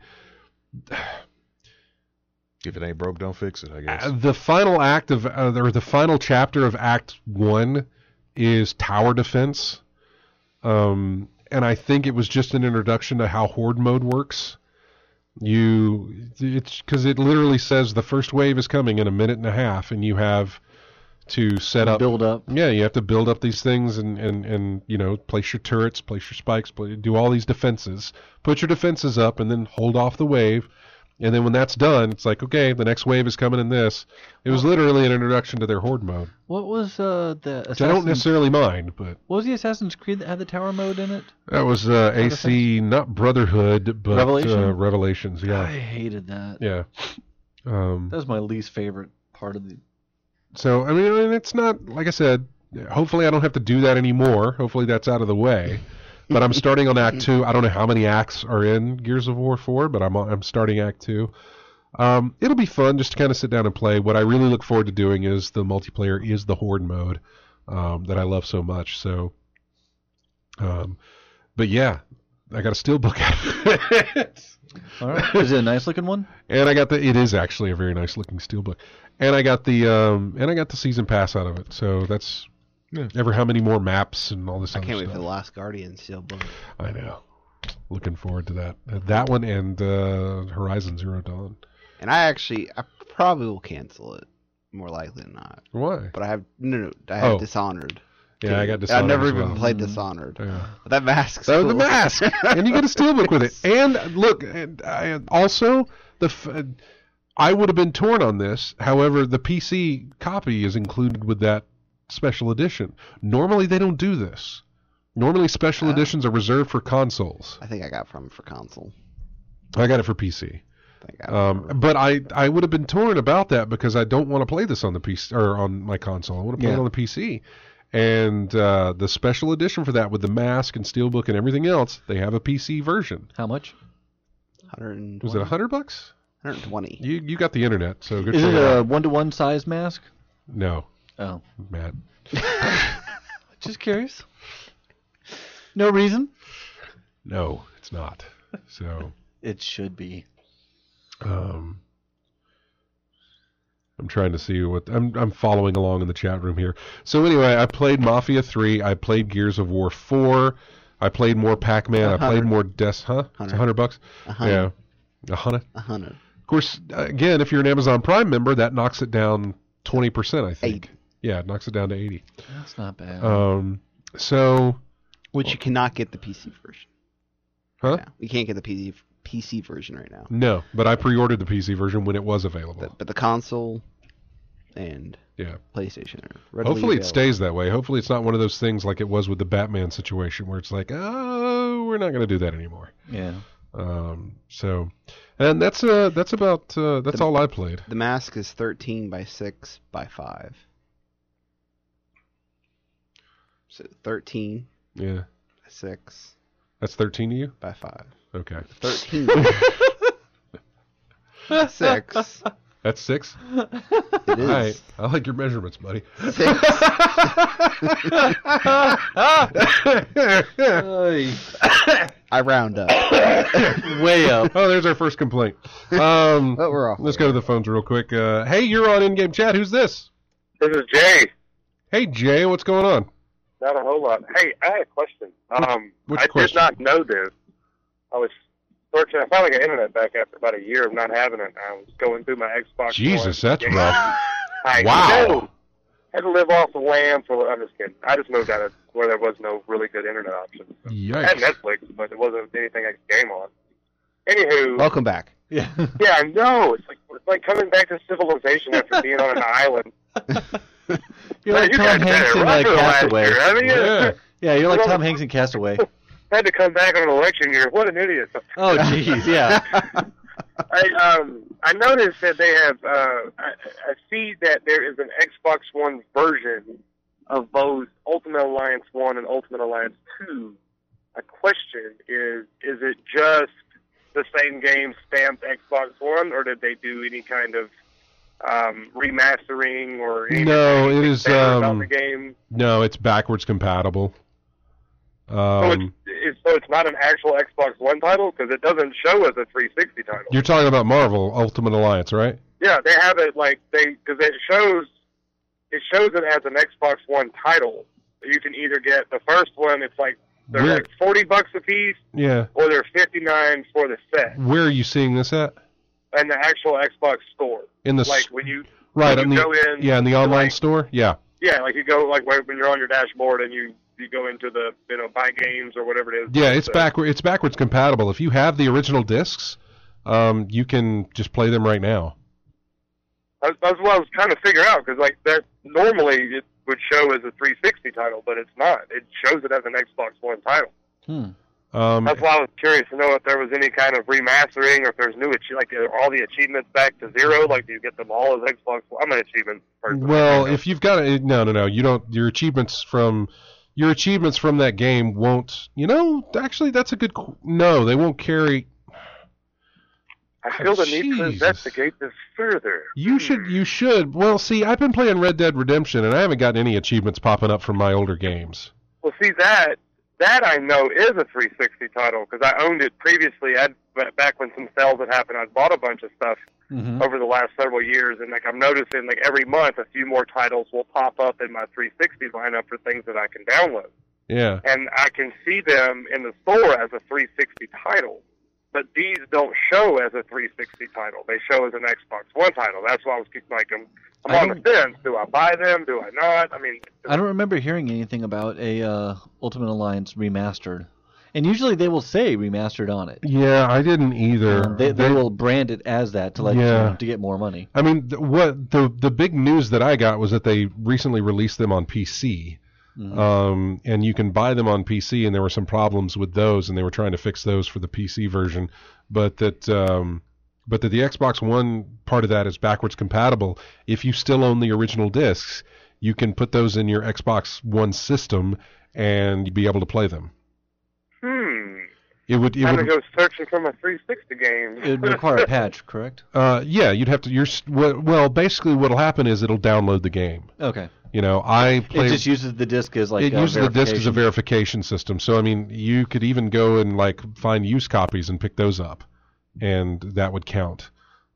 If it ain't broke, don't fix it. I guess. Uh, the final act of, uh, or the final chapter of Act One, is tower defense, um, and I think it was just an introduction to how Horde mode works. You, it's because it literally says the first wave is coming in a minute and a half, and you have to set up. Build up. Yeah, you have to build up these things and, and, and you know, place your turrets, place your spikes, play, do all these defenses. Put your defenses up and then hold off the wave. And then when that's done, it's like, okay, the next wave is coming in this. It was literally an introduction to their Horde mode, What was uh, the which I don't Assassin's- necessarily mind, but What was the Assassin's Creed that had the tower mode in it? that was uh, A C, not Brotherhood, but Revelation? Uh, Revelations, I yeah. hated that. Yeah. Um, That was my least favorite part of the. So, I mean, and it's not, like I said, hopefully I don't have to do that anymore. Hopefully that's out of the way. But I'm starting on Act two. I don't know how many acts are in Gears of War four, but I'm I'm starting Act two. Um, it'll be fun just to kind of sit down and play. What I really look forward to doing is the multiplayer, is the Horde mode um, that I love so much. So, um, but yeah, I got a steelbook out of it. All right. Is it a nice looking one? And I got the. It is actually a very nice looking steelbook, and I got the um, and I got the season pass out of it. So that's Yeah. ever how many more maps and all this I other can't wait stuff. for the Last Guardian steelbook. I know. Looking forward to that. Uh, That one and uh, Horizon Zero Dawn. And I actually, I probably will cancel it, more likely than not. Why? But I have no, no I have Oh. Dishonored. Yeah, I too. got Dishonored I've never as even well. played Dishonored. Yeah. But that mask's That was cool. the mask, and you get a steelbook with it. And look, and I, also the f- I would have been torn on this. However, the P C copy is included with that special edition. Normally, they don't do this. Normally, special Oh. editions are reserved for consoles. I think I got from for console. I got it for P C. I think I got Um, but I, I would have been torn about that because I don't want to play this on the P C or on my console. I want to play Yeah. it on the P C. And uh, the special edition for that with the mask and steelbook and everything else, they have a P C version. How much? one hundred twenty. Was it a hundred bucks? one hundred twenty. You you got the internet, so good Is for it you. a one to one size mask? No, Oh, Matt. just curious. No reason. No, it's not. So It should be. Um, I'm trying to see what I'm. I'm following along in the chat room here. So anyway, I played Mafia three. I played Gears of War four. I played more Pac-Man. I played more Des. Huh? It's a hundred bucks. A hundred. Yeah, a hundred. A hundred. Of course, again, if you're an Amazon Prime member, that knocks it down twenty percent. I think. Eight. Yeah, it knocks it down to eighty. That's not bad. Um. So. Which you cannot get the P C version. Huh? Right, you can't get the P C P C version right now. No, but I pre-ordered the P C version when it was available. But, but the console and yeah, PlayStation are readily hopefully it available. stays that way. Hopefully it's not one of those things like it was with the Batman situation where it's like, oh, we're not going to do that anymore. Yeah. Um. So, and that's uh that's about uh, that's The- all I played. The mask is thirteen by six by five. So thirteen Yeah, by six that's thirteen to you. by five. Okay, Thirteen. Six. that's six. It is. All right, I like your measurements, buddy. Six. I round up. Way up. Oh, there's our first complaint. Um, But we're off. let's go to the phones real quick. Uh, hey, you're on in-game chat. Who's this? This is Jay. Hey, Jay, what's going on? Not a whole lot. Hey, I had a question. Um, which I question? did not know this. I was searching. I finally got internet back after about a year of not having it. I was going through my Xbox. Jesus, One that's games. rough. I Wow. know. Had to live off the land for. I'm just kidding. I just moved out of where there was no really good internet options. I had Yikes. Netflix, but it wasn't anything I could game on. Anywho, Welcome back. Yeah. yeah, I know. It's like it's like coming back to civilization after being on an island. You're like you Tom guys had Hanks it in uh, rougher last Castaway. year. I mean, Yeah. Yeah, you're like Well, Tom Hanks in Castaway. had to come back on an election year. What an idiot! Oh, jeez, yeah. I um I noticed that they have uh I, I see that there is an Xbox One version of both Ultimate Alliance One and Ultimate Alliance Two. My question is: is it just the same game stamped Xbox One, or did they do any kind of um, remastering or anything? No, it is, better about um, the game? No, it's backwards compatible. So Um, it's, it's so it's not an actual Xbox One title because it doesn't show as a three sixty title. you're talking about Marvel Ultimate Alliance, right? Yeah, they have it like they because it shows it shows it as an Xbox One title. You can either get the first one, it's like they're Where- like forty bucks a piece, Yeah. or they're fifty nine for the set, Where are you seeing this at? and the actual Xbox store. In the s- Like when you right when on you the go in, yeah in the online like, store. Yeah. yeah, like you go like when when you're on your dashboard and you you go into the you know buy games or whatever it is. Yeah, it's So- backward. It's backwards compatible. If you have the original discs, um, you can just play them right now. That's, that's what I was trying to figure out because like that normally it would show as a three sixty title, but it's not. It shows it as an Xbox One title. Hmm. Um, That's why I was curious to know if there was any kind of remastering or if there's new ach- like are all the achievements back to zero. Like do you get them all as Xbox One? I'm an achievement person. well, if you've got it, no, no, no, you don't. Your achievements from your achievements from that game won't. You know, actually, that's a good. qu- No, they won't carry. I feel the need to Jesus. investigate this further. You should. You should. Well, see, I've been playing Red Dead Redemption, and I haven't gotten any achievements popping up from my older games. Well, see that that I know is a three sixty title because I owned it previously. I'd back when some sales had happened, I'd bought a bunch of stuff Mm-hmm. over the last several years, and like I'm noticing, like every month, a few more titles will pop up in my three sixty lineup for things that I can download, Yeah. and I can see them in the store as a three sixty title. But these don't show as a three sixty title. They show as an Xbox One title. That's why I was keep- like, I'm, I'm I on the don't- fence. Do I buy them? Do I not? I mean, I don't remember hearing anything about a uh, Ultimate Alliance remastered. And usually they will say remastered on it. Yeah, I didn't either. Um, they, they will brand it as that to let Yeah. you know, to get more money. I mean, th- what the the big news that I got was that they recently released them on P C, Mhm. um, and you can buy them on P C. And there were some problems with those, and they were trying to fix those for the P C version. But that, um, but that the Xbox One part of that is backwards compatible. If you still own the original discs, you can put those in your Xbox One system, and you'd be able to play them. hmm. It would. It Time to would. go searching for my three sixty game. It would require a patch, correct? Uh, yeah, you'd have to. You're s- well. well, Basically, what'll happen is it'll download the game. Okay. You know, I play. It just uses the disc as like it a uses the disc as a verification. verification system. So I mean, you could even go and like find used copies and pick those up, and that would count.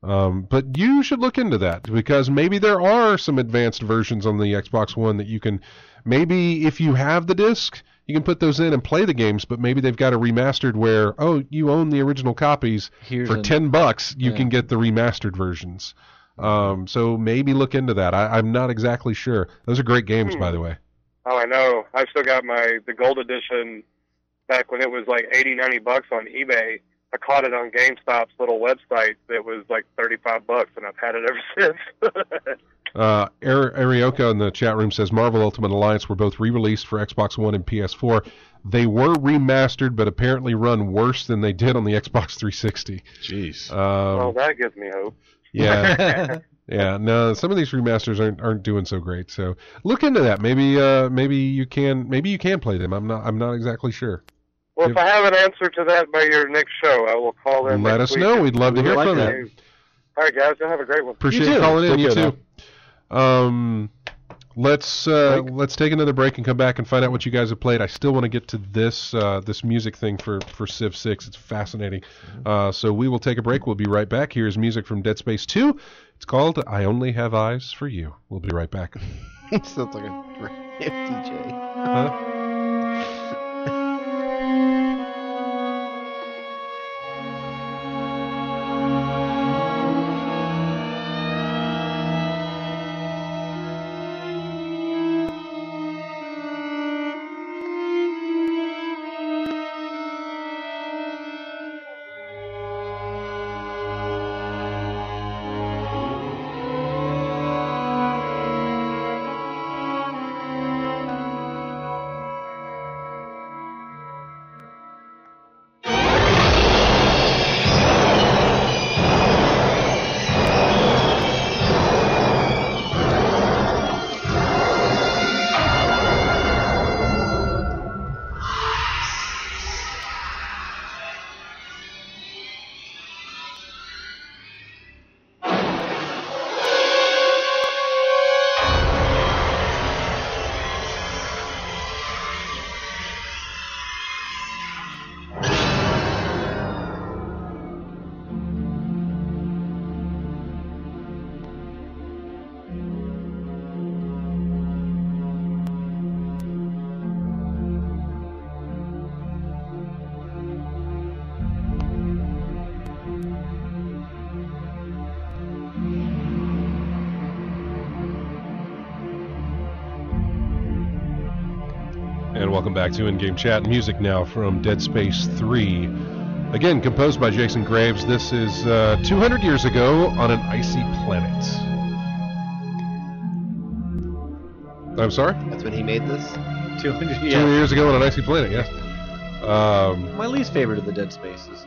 Um, but you should look into that because maybe there are some advanced versions on the Xbox One that you can, maybe if you have the disc, you can put those in and play the games, but maybe they've got a remastered where, oh, you own the original copies. Here's for an- ten bucks, you Yeah. can get the remastered versions. Um, so maybe look into that. I, I'm not exactly sure. Those are great games, Hmm. by the way. Oh, I know. I've still got my the gold edition back when it was like eighty, ninety bucks on eBay. I caught it on GameStop's little website that was like thirty-five bucks, and I've had it ever since. Uh, Ari- Arioka in the chat room says Marvel Ultimate Alliance were both re-released for Xbox One and P S four. They were remastered, but apparently run worse than they did on the Xbox three sixty. Jeez. Um, Well, that gives me hope. yeah, yeah. No, some of these remasters aren't aren't doing so great. So look into that. Maybe uh, maybe you can maybe you can play them. I'm not I'm not exactly sure. Well, if I have an answer to that by your next show, I will call in. Let next us week know. and- We'd love to We hear would from like you. All right, guys. Y'all have a great one. Appreciate You you too. calling in. Take You care too. Um, let's uh, let's take another break and come back and find out what you guys have played. I still want to get to this uh, this music thing for for Civ six. It's fascinating. Uh, so we will take a break. We'll be right back. Here's music from Dead Space two. It's called "I Only Have Eyes for You." We'll be right back. Sounds like a D J. Huh? And welcome back to In-Game Chat. Music now from Dead Space three. Again, composed by Jason Graves. This is uh, two hundred years ago on an icy planet. I'm sorry? That's when he made this. two hundred, two yeah. hundred years ago on an icy planet, yes. Um, My least favorite of the Dead Spaces.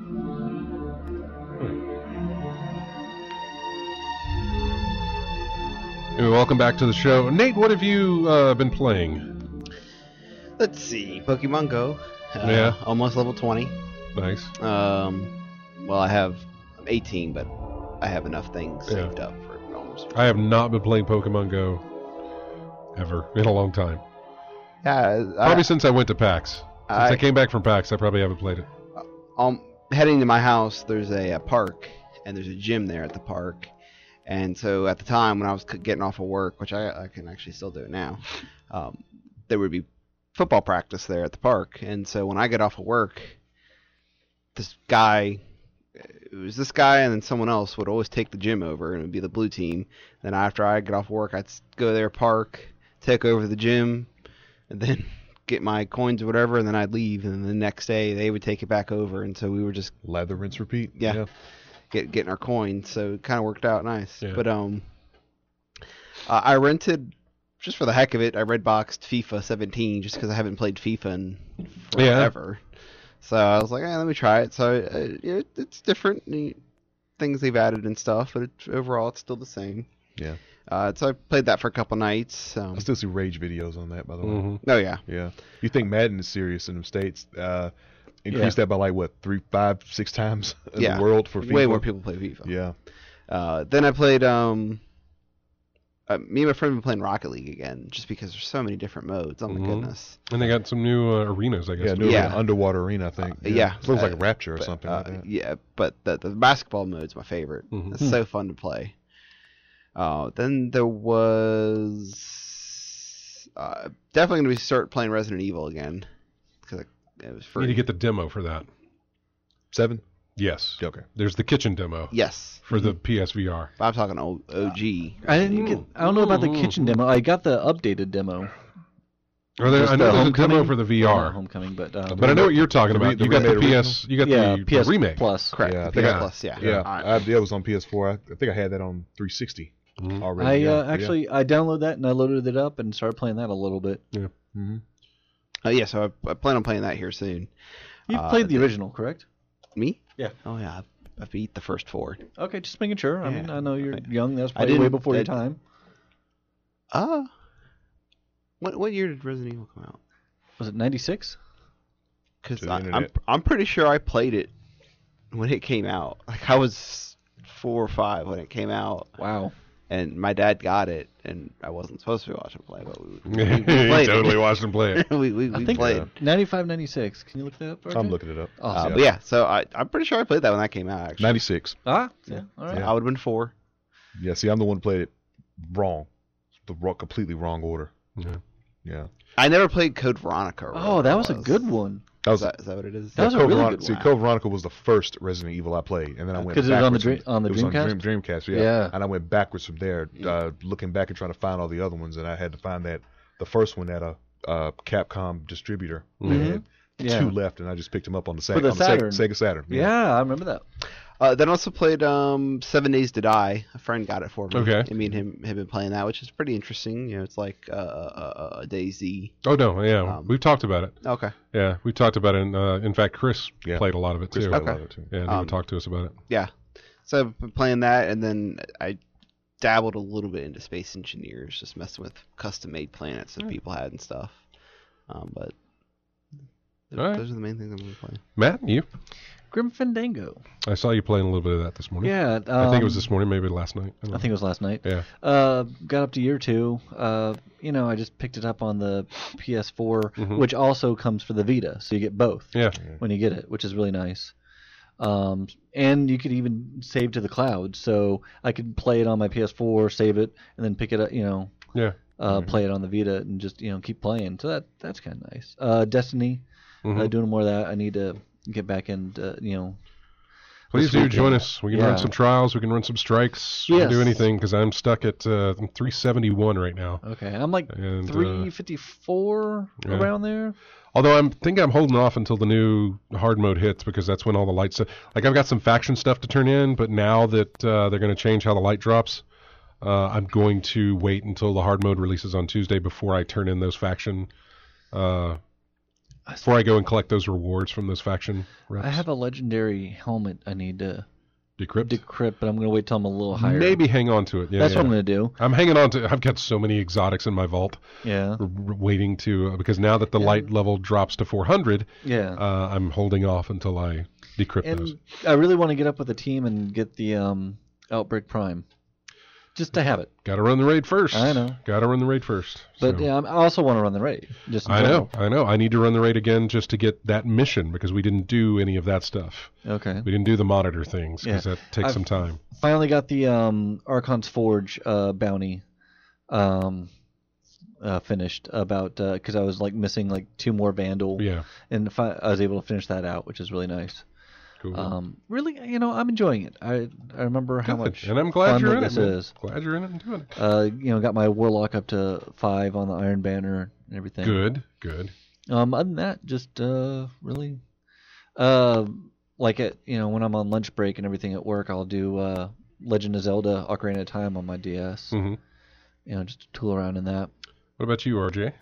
anyway, welcome back to the show. Nate, what have you uh, been playing? Let's see. Pokemon Go. Uh, Yeah. Almost level twenty. Nice. Um, well, I have I'm eighteen, but I have enough things Yeah. saved up for almost. I have not been playing Pokemon Go ever in a long time. Yeah, Probably I, since I went to PAX. Since I, I- came back from PAX, I probably haven't played it. um, heading to my house, there's a, a park, and there's a gym there at the park. And so at the time when I was c- getting off of work, which I, I can actually still do it now, um, there would be football practice there at the park. And so when I get off of work, this guy, it was this guy and then someone else would always take the gym over, and it would be the blue team. Then after I get off of work, I'd s- go there, park, take over the gym, and then get my coins or whatever, and then I'd leave. And then the next day they would take it back over, and so we were just Lather, rinse, repeat. Yeah. get getting our coins. So it kind of worked out nice. Yeah. But um, uh, I rented just for the heck of it. I redboxed FIFA seventeen just because I haven't played FIFA in Yeah. forever. So I was like, eh, let me try it. So uh, it, it's different the things they've added and stuff, but it, overall it's still the same. Yeah. Uh, so I played that for a couple nights. Um, I still see rage videos on that, by the way. hmm oh yeah, Yeah. You think Madden is serious in the States? Uh, increase that by like what, three, five, six times in Yeah. the world for FIFA? way more people play FIFA. Yeah. Uh, then I played um, uh, me and my friend have been playing Rocket League again, just because there's so many different modes. Oh my Mhm. goodness. And they got some new uh, arenas, I guess. Yeah, new Yeah. arena, underwater arena, I think. Uh, yeah. It looks like uh, Rapture or but, something uh, like that. Yeah, but the, the basketball mode's my favorite. Mhm. It's so fun to play. Uh, then there was uh, definitely going to start playing Resident Evil again because it was You free. need to get the demo for that. Seven? Yes. Okay. There's the kitchen demo Yes, for the P S V R. I'm talking O- OG. I didn't get. I don't know about the kitchen demo. I got the updated demo. Or there, Just I know the there's a demo Homecoming? for the V Well, R. not Homecoming, but um, But I know what you're talking The re- about. the You got the remade P S. You got yeah, the, P S the remake. Plus. Correct. Yeah, I the think P S I- Plus. Yeah. Yeah, All right. I, that was on P S four. I, I think I had that on three sixty Mhm. already. I yeah, uh, actually I downloaded that and I loaded it up and started playing that a little bit. Yeah. Mm-hmm. Uh, yeah, so I, I plan on playing that here soon. You've Uh, played the the- original, correct? Me? Yeah. Oh yeah, I, I beat the first four. Okay, just making sure. I Yeah. mean, I know you're I- young. That's I probably way didn't- before your I- time. Uh what what year did Resident Evil come out? Was it ninety-six? Because To the I'm internet. I'm pretty sure I played it when it came out. Like I was four or five when it came out, Wow. and my dad got it, and I wasn't supposed to be watching play, but we, we, we You played totally it. watched him play it. we we, I we think played. ninety-five, ninety-six. Can you look that up? R J? I'm looking it up. Oh, Uh, yeah. But yeah, so I I'm pretty sure I played that when that came out. Actually, ninety-six. Ah, yeah. All right. So I would have been four. Yeah, see, I'm the one who played it wrong. The wrong, completely wrong order. Yeah. Yeah. I never played Code Veronica. or Oh, whatever that it was a good one. That Is was that, is that what it is? That was a Code really Veronica, good see, one. Code Veronica was the first Resident Evil I played, and then I went 'Cause it was on the backwards Dream- from- on the it was Dreamcast? on Dream, Dreamcast, yeah. Yeah. And I went backwards from there, uh, looking back and trying to find all the other ones, and I had to find that the first one at a uh, Capcom distributor. They Mhm. had Yeah. two left, and I just picked them up on the, Sega, For the on the Saturn. Sega, Sega Saturn. Yeah, I remember that. Uh, then also played um, Seven Days to Die. A friend got it for me. Okay. And me and him have been playing that, which is pretty interesting. You know, it's like uh, a, a DayZ. Oh no, yeah, Um, we've talked about it. Okay. Yeah, we talked about it. In, uh, in fact, Chris Yeah. played a lot of it Chris too. played a lot Okay. of it, too. Yeah, and he Um, would talk to us about it. Yeah. So I've been playing that, and then I dabbled a little bit into Space Engineers, just messing with custom-made planets that people had and stuff. Um, but those, All right. those are the main things I'm going to play. Matt, you? Grim Fandango. I saw you playing a little bit of that this morning. Yeah. Um, I think it was this morning, maybe last night. I, don't I think it was last night. know. Yeah. Uh, got up to year two. Uh, you know, I just picked it up on the P S four, Mhm. which also comes for the Vita, so you get both Yeah. when you get it, which is really nice. Um, and you could even save to the cloud, so I could play it on my P S four, save it, and then pick it up. You know, Yeah. uh, Mhm. play it on the Vita and just you know keep playing. So that that's kind of nice. Uh, Destiny, Mhm. uh, doing more of that. I need to get back and uh, you know. Please this do join weekend. us. We can Yeah. run some trials. We can run some strikes. We can do Yes. anything because I'm stuck at uh, I'm three seventy-one right now. Okay, I'm like And, uh, three fifty-four yeah. around there. Although I'm think I'm holding off until the new hard mode hits because that's when all the lights. Like I've got some faction stuff to turn in, but now that uh, they're going to change how the light drops, uh, I'm going to wait until the hard mode releases on Tuesday before I turn in those faction. Uh, before I go and collect those rewards from those faction reps. I have a legendary helmet I need to Decrypt. decrypt, but I'm going to wait till I'm a little higher. Maybe hang on to it. Yeah, That's yeah. what I'm going to do. I'm hanging on to. I've got so many exotics in my vault, Yeah. r- r- waiting to uh, because now that the Yeah. light level drops to four hundred, Yeah. uh, I'm holding off until I decrypt those. and I really want to get up with the team and get the um, Outbreak Prime. Just to have it. Got to run the raid first. I know. Got to run the raid first. But so. yeah, I also want to run the raid. Just in I know, general. I know. I need to run the raid again just to get that mission because we didn't do any of that stuff. Okay. We didn't do the monitor things because Yeah. that takes I've- some time. Finally got the um, Archon's Forge uh, bounty um, uh, finished about because I was like missing like two more Vandal. Yeah, And fi- I was able to finish that out, which is really nice. cool. Um, really, you know, I'm enjoying it. I I remember how Good. much and I'm glad fun you're that in this it. man. is. Glad you're in it and doing it. Uh, you know, got my Warlock up to five on the Iron Banner and everything. Good, good. Um, other than that, just uh, really, uh, like it. You know, when I'm on lunch break and everything at work, I'll do uh, Legend of Zelda: Ocarina of Time on my D S. hmm You know, just tool around in that. What about you, R J?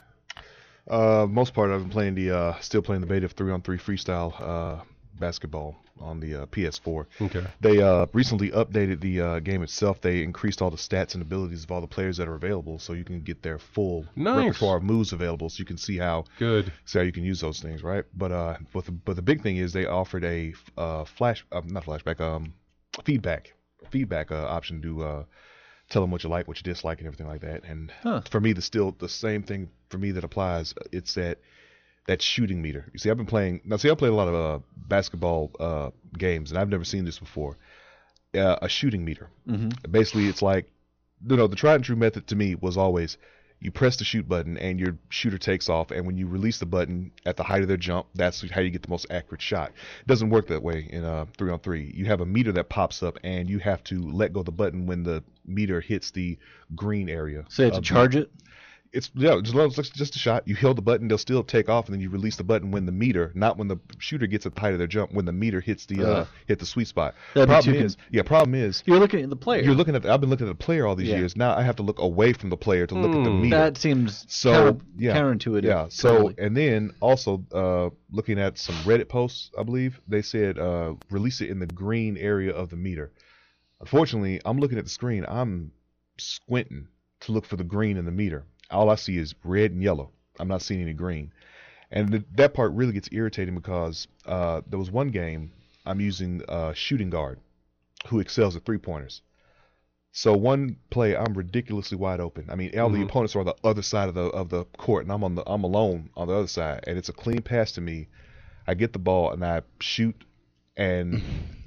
Uh, most part, I've been playing the, uh, still playing the beta of three on three freestyle uh, basketball on the uh, P S four. Okay. They uh, recently updated the uh, game itself. They increased all the stats and abilities of all the players that are available, so you can get their full Nice. repertoire of moves available, so you can see how Good. see how you can use those things, right? But uh, but the, but the big thing is they offered a uh, flash, uh, not flashback, um, feedback, feedback uh, option to uh, tell them what you like, what you dislike, and everything like that. And Huh. for me, the still the same thing for me that applies. It's that that shooting meter. You see, I've been playing now. See, I played a lot of uh, basketball uh, games, and I've never seen this before. Uh, a shooting meter. Mm-hmm. Basically, it's like, you know, the tried and true method to me was always you press the shoot button and your shooter takes off, and when you release the button at the height of their jump, that's how you get the most accurate shot. It doesn't work that way in uh, three on three. You have a meter that pops up, and you have to let go of the button when the meter hits the green area. So you have to of the- charge it? It's yeah, just, it's just a shot. You hold the button, they'll still take off, and then you release the button when the meter, not when the shooter gets at the height of their jump, when the meter hits the uh, Ugh. hit the sweet spot. That'd be Problem too is, con- yeah, problem is, You're looking at the player. you're looking at. The, I've been looking at the player all these Yeah. years. Now I have to look away from the player to look at the Hmm. meter. That seems So counter, yeah, counterintuitive. yeah. So totally. and then also uh, looking at some Reddit posts, I believe they said uh, release it in the green area of the meter. Unfortunately, I'm looking at the screen. I'm squinting to look for the green in the meter. All I see is red and yellow. I'm not seeing any green, and th- that part really gets irritating because uh, there was one game I'm using a shooting guard who excels at three pointers. So one play, I'm ridiculously wide open. I mean, all the Mhm. opponents are on the other side of the of the court, and I'm on the I'm alone on the other side, and it's a clean pass to me. I get the ball and I shoot, and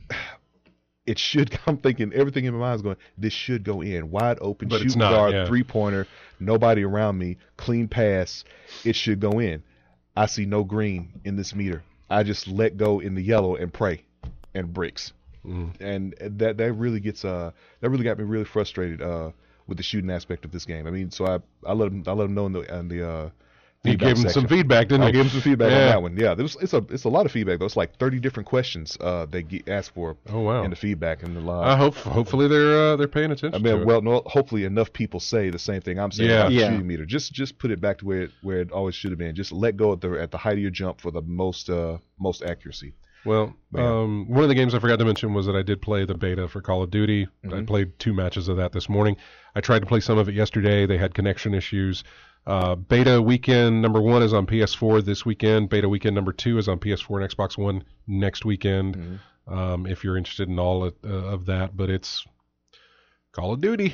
it should. I'm thinking everything in my mind is going. This should go in, wide open, But it's shooting not, guard, yeah. three pointer, nobody around me, clean pass. It should go in. I see no green in this meter. I just let go in the yellow and pray, and bricks. Mm. And that that really gets uh that really got me really frustrated uh with the shooting aspect of this game. I mean, so I I let him I let him know in the in the uh You feedback gave him some section. feedback, didn't I you? gave him some feedback Yeah. on that one. Yeah, there was, it's a it's a lot of feedback though. It's like thirty different questions uh they get asked for Oh wow. in the feedback and the live. I hope hopefully they're uh, they're paying attention. I to mean, it. well, no, hopefully enough people say the same thing I'm saying Yeah. about the Yeah. shooting meter. Just just put it back to where it, where it always should have been. Just let go at the at the height of your jump for the most uh most accuracy. Well, Yeah. um, one of the games I forgot to mention was that I did play the beta for Call of Duty. I Mhm. played two matches of that this morning. I tried to play some of it yesterday. They had connection issues. Uh, beta weekend number one is on P S four this weekend. Beta weekend number two is on P S four and Xbox One next weekend. Mhm. Um, if you're interested in all of, uh, of that, but it's Call of Duty.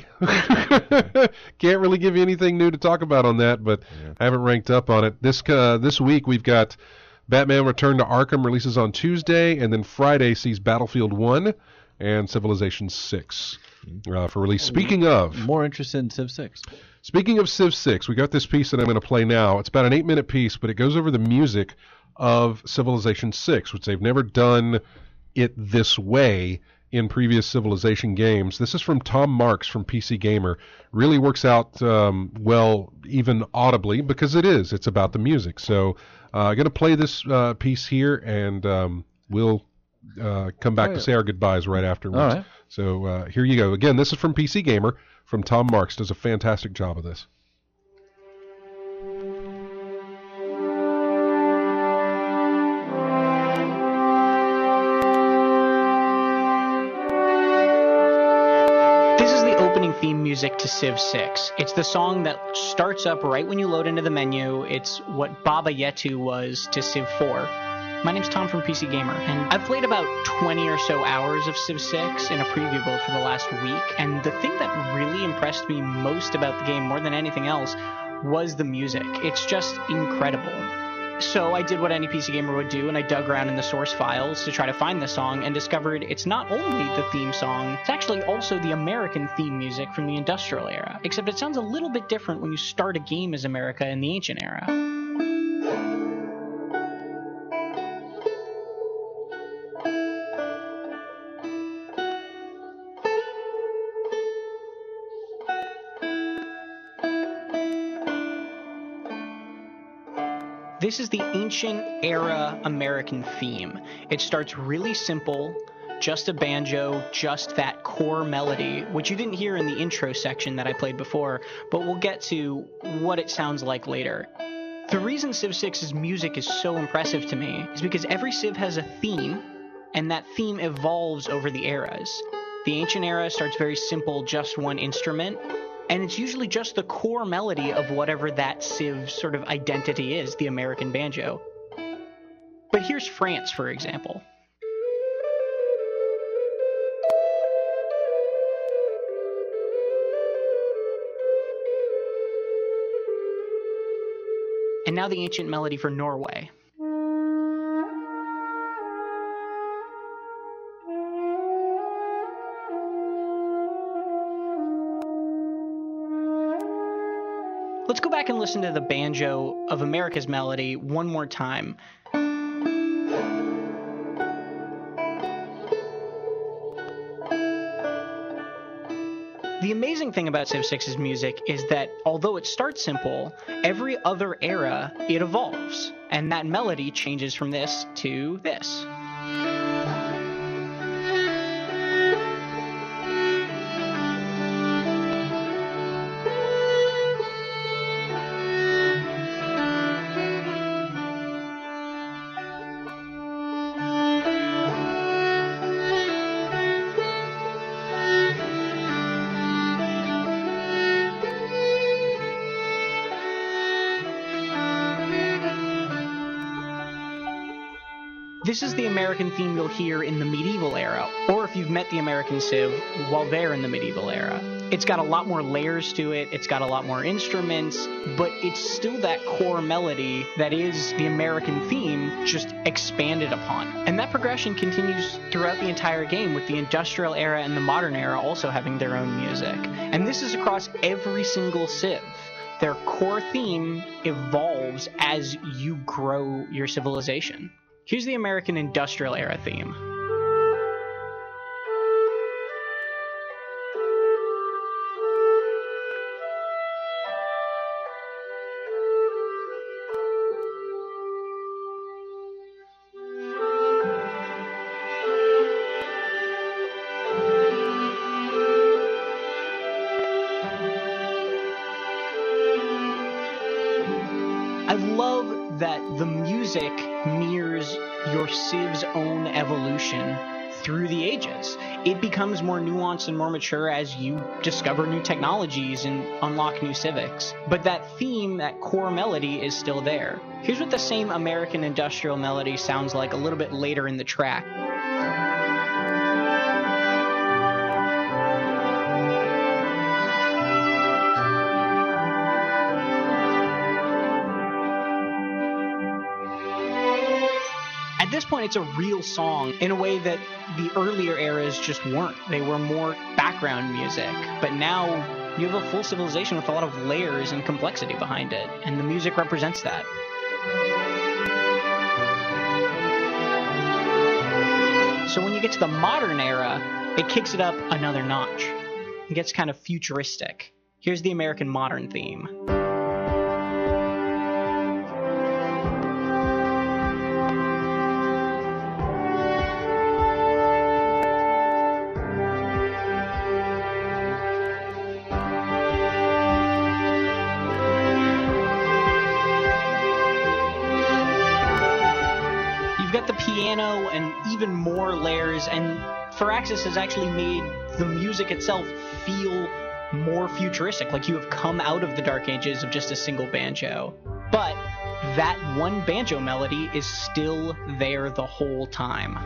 Can't really give you anything new to talk about on that, but Yeah. I haven't ranked up on it. This uh, this week we've got Batman Return to Arkham releases on Tuesday, and then Friday sees Battlefield one and Civilization six uh, for release. Speaking of, More interested in Civ six. Speaking of Civ six, we got this piece that I'm going to play now. It's about an eight-minute piece, but it goes over the music of Civilization six, which they've never done it this way in previous Civilization games. This is from Tom Marks from P C Gamer. Really works out um, well, even audibly, because it is. It's about the music. So uh, I'm going to play this uh, piece here, and um, we'll uh, come back Oh, to yeah. say our goodbyes right afterwards. All right. So uh, here you go. Again, this is from P C Gamer, from Tom Marks. Does a fantastic job of this. This is the opening theme music to Civ six. It's the song that starts up right when you load into the menu. It's what Baba Yetu was to Civ four. My name's Tom from P C Gamer, and I've played about twenty or so hours of Civ six in a preview build for the last week, and the thing that really impressed me most about the game, more than anything else, was the music. It's just incredible. So I did what any P C gamer would do, and I dug around in the source files to try to find the song, and discovered it's not only the theme song, it's actually also the American theme music from the industrial era. Except it sounds a little bit different when you start a game as America in the ancient era. This is the ancient era American theme. It starts really simple, just a banjo, just that core melody, which you didn't hear in the intro section that I played before, but we'll get to what it sounds like later. The reason Civ six's music is so impressive to me is because every Civ has a theme, and that theme evolves over the eras. The ancient era starts very simple, just one instrument, and it's usually just the core melody of whatever that Civ sort of identity is, the American banjo. But here's France, for example. And now the ancient melody for Norway. Let's go back and listen to the banjo of America's melody one more time. The amazing thing about Civ six's music is that although it starts simple, every other era it evolves, and that melody changes from this to this. This is the American theme you'll hear in the medieval era, or if you've met the American Civ while they're in the medieval era. It's got a lot more layers to it, it's got a lot more instruments, but it's still that core melody that is the American theme, just expanded upon. And that progression continues throughout the entire game, with the industrial era and the modern era also having their own music. And this is across every single Civ. Their core theme evolves as you grow your civilization. Here's the American Industrial Era theme. I love that the music mirrors your Civ's own evolution through the ages. It becomes more nuanced and more mature as you discover new technologies and unlock new civics. But that theme, that core melody, is still there. Here's what the same American industrial melody sounds like a little bit later in the track. At this point, it's a real song in a way that the earlier eras just weren't. They were more background music. But now you have a full civilization with a lot of layers and complexity behind it, and the music represents that. So when you get to the modern era, it kicks it up another notch. It gets kind of futuristic. Here's the American modern theme. Piano and even more layers, and Firaxis has actually made the music itself feel more futuristic, like you have come out of the Dark Ages of just a single banjo. But that one banjo melody is still there the whole time.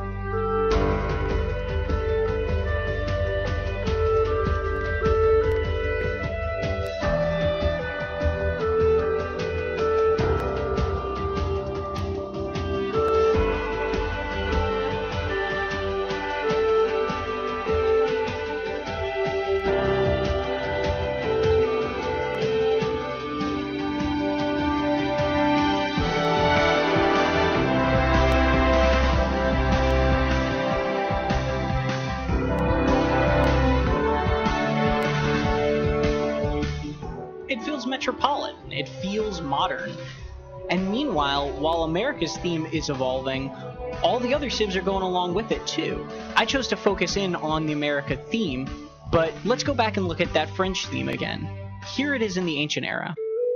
Metropolitan. It feels modern. And meanwhile, while America's theme is evolving, all the other Civs are going along with it too. I chose to focus in on the America theme, but let's go back and look at that French theme again. Here it is in the ancient era.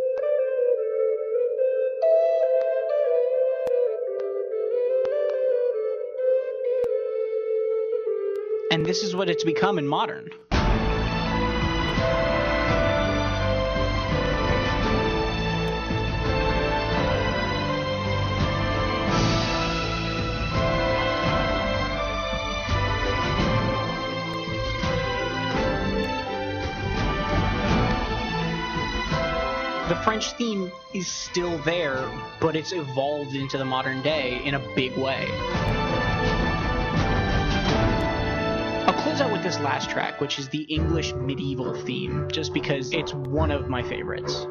And this is what it's become in modern. French theme is still there, but it's evolved into the modern day in a big way. I'll close out with this last track, which is the English medieval theme, just because it's one of my favorites.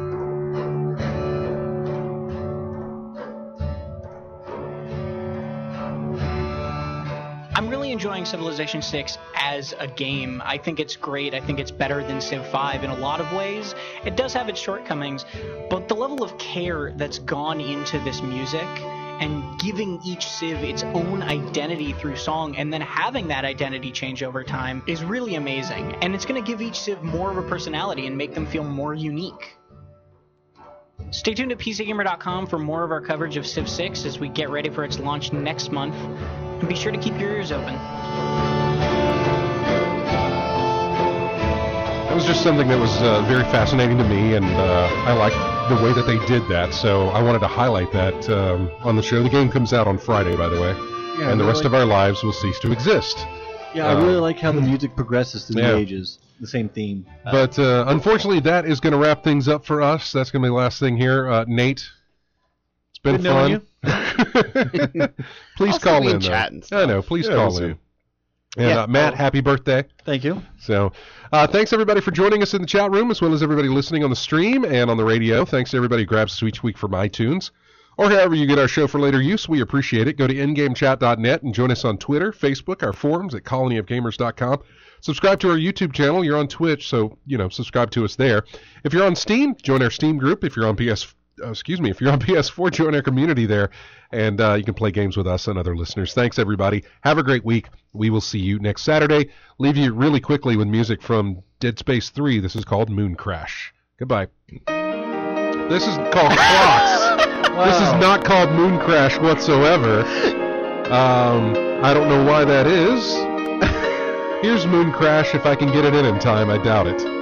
I'm really enjoying Civilization six as a game. I think it's great. I think it's better than Civ five in a lot of ways. It does have its shortcomings, but the level of care that's gone into this music and giving each Civ its own identity through song and then having that identity change over time is really amazing. And it's going to give each Civ more of a personality and make them feel more unique. Stay tuned at P C Gamer dot com for more of our coverage of Civ six as we get ready for its launch next month. And be sure to keep your ears open. That was just something that was uh, very fascinating to me, and uh, I like the way that they did that, so I wanted to highlight that um, on the show. The game comes out on Friday, by the way, Yeah, and the really rest of our lives will cease to exist. Yeah, I Uh, really like how the music progresses through yeah. the ages. The same theme. Uh, But uh, unfortunately, that is going to wrap things up for us. That's going to be the last thing here. Uh, Nate, it's been Good knowing fun. Please Also call be in in. though. chat and I stuff. know. Please Yeah, call we'll in. see. And Yeah. uh, Matt, happy birthday. Thank you. So, uh, thanks everybody for joining us in the chat room, as well as everybody listening on the stream and on the radio. Thanks to everybody who grabs Sweet Tweak from iTunes, or however you get our show for later use. We appreciate it. Go to in game chat dot net and join us on Twitter, Facebook, our forums at colony of gamers dot com. Subscribe to our YouTube channel. You're on Twitch, so you know subscribe to us there. If you're on Steam, join our Steam group. If you're on P S, uh, excuse me, if you're on P S four, join our community there, and uh, you can play games with us and other listeners. Thanks everybody. Have a great week. We will see you next Saturday. Leave you really quickly with music from Dead Space three. This is called Moon Crash. Goodbye. This is called Clocks. This is not called Moon Crash whatsoever. Um, I don't know why that is. Here's Moon Crash if I can get it in in time. I doubt it.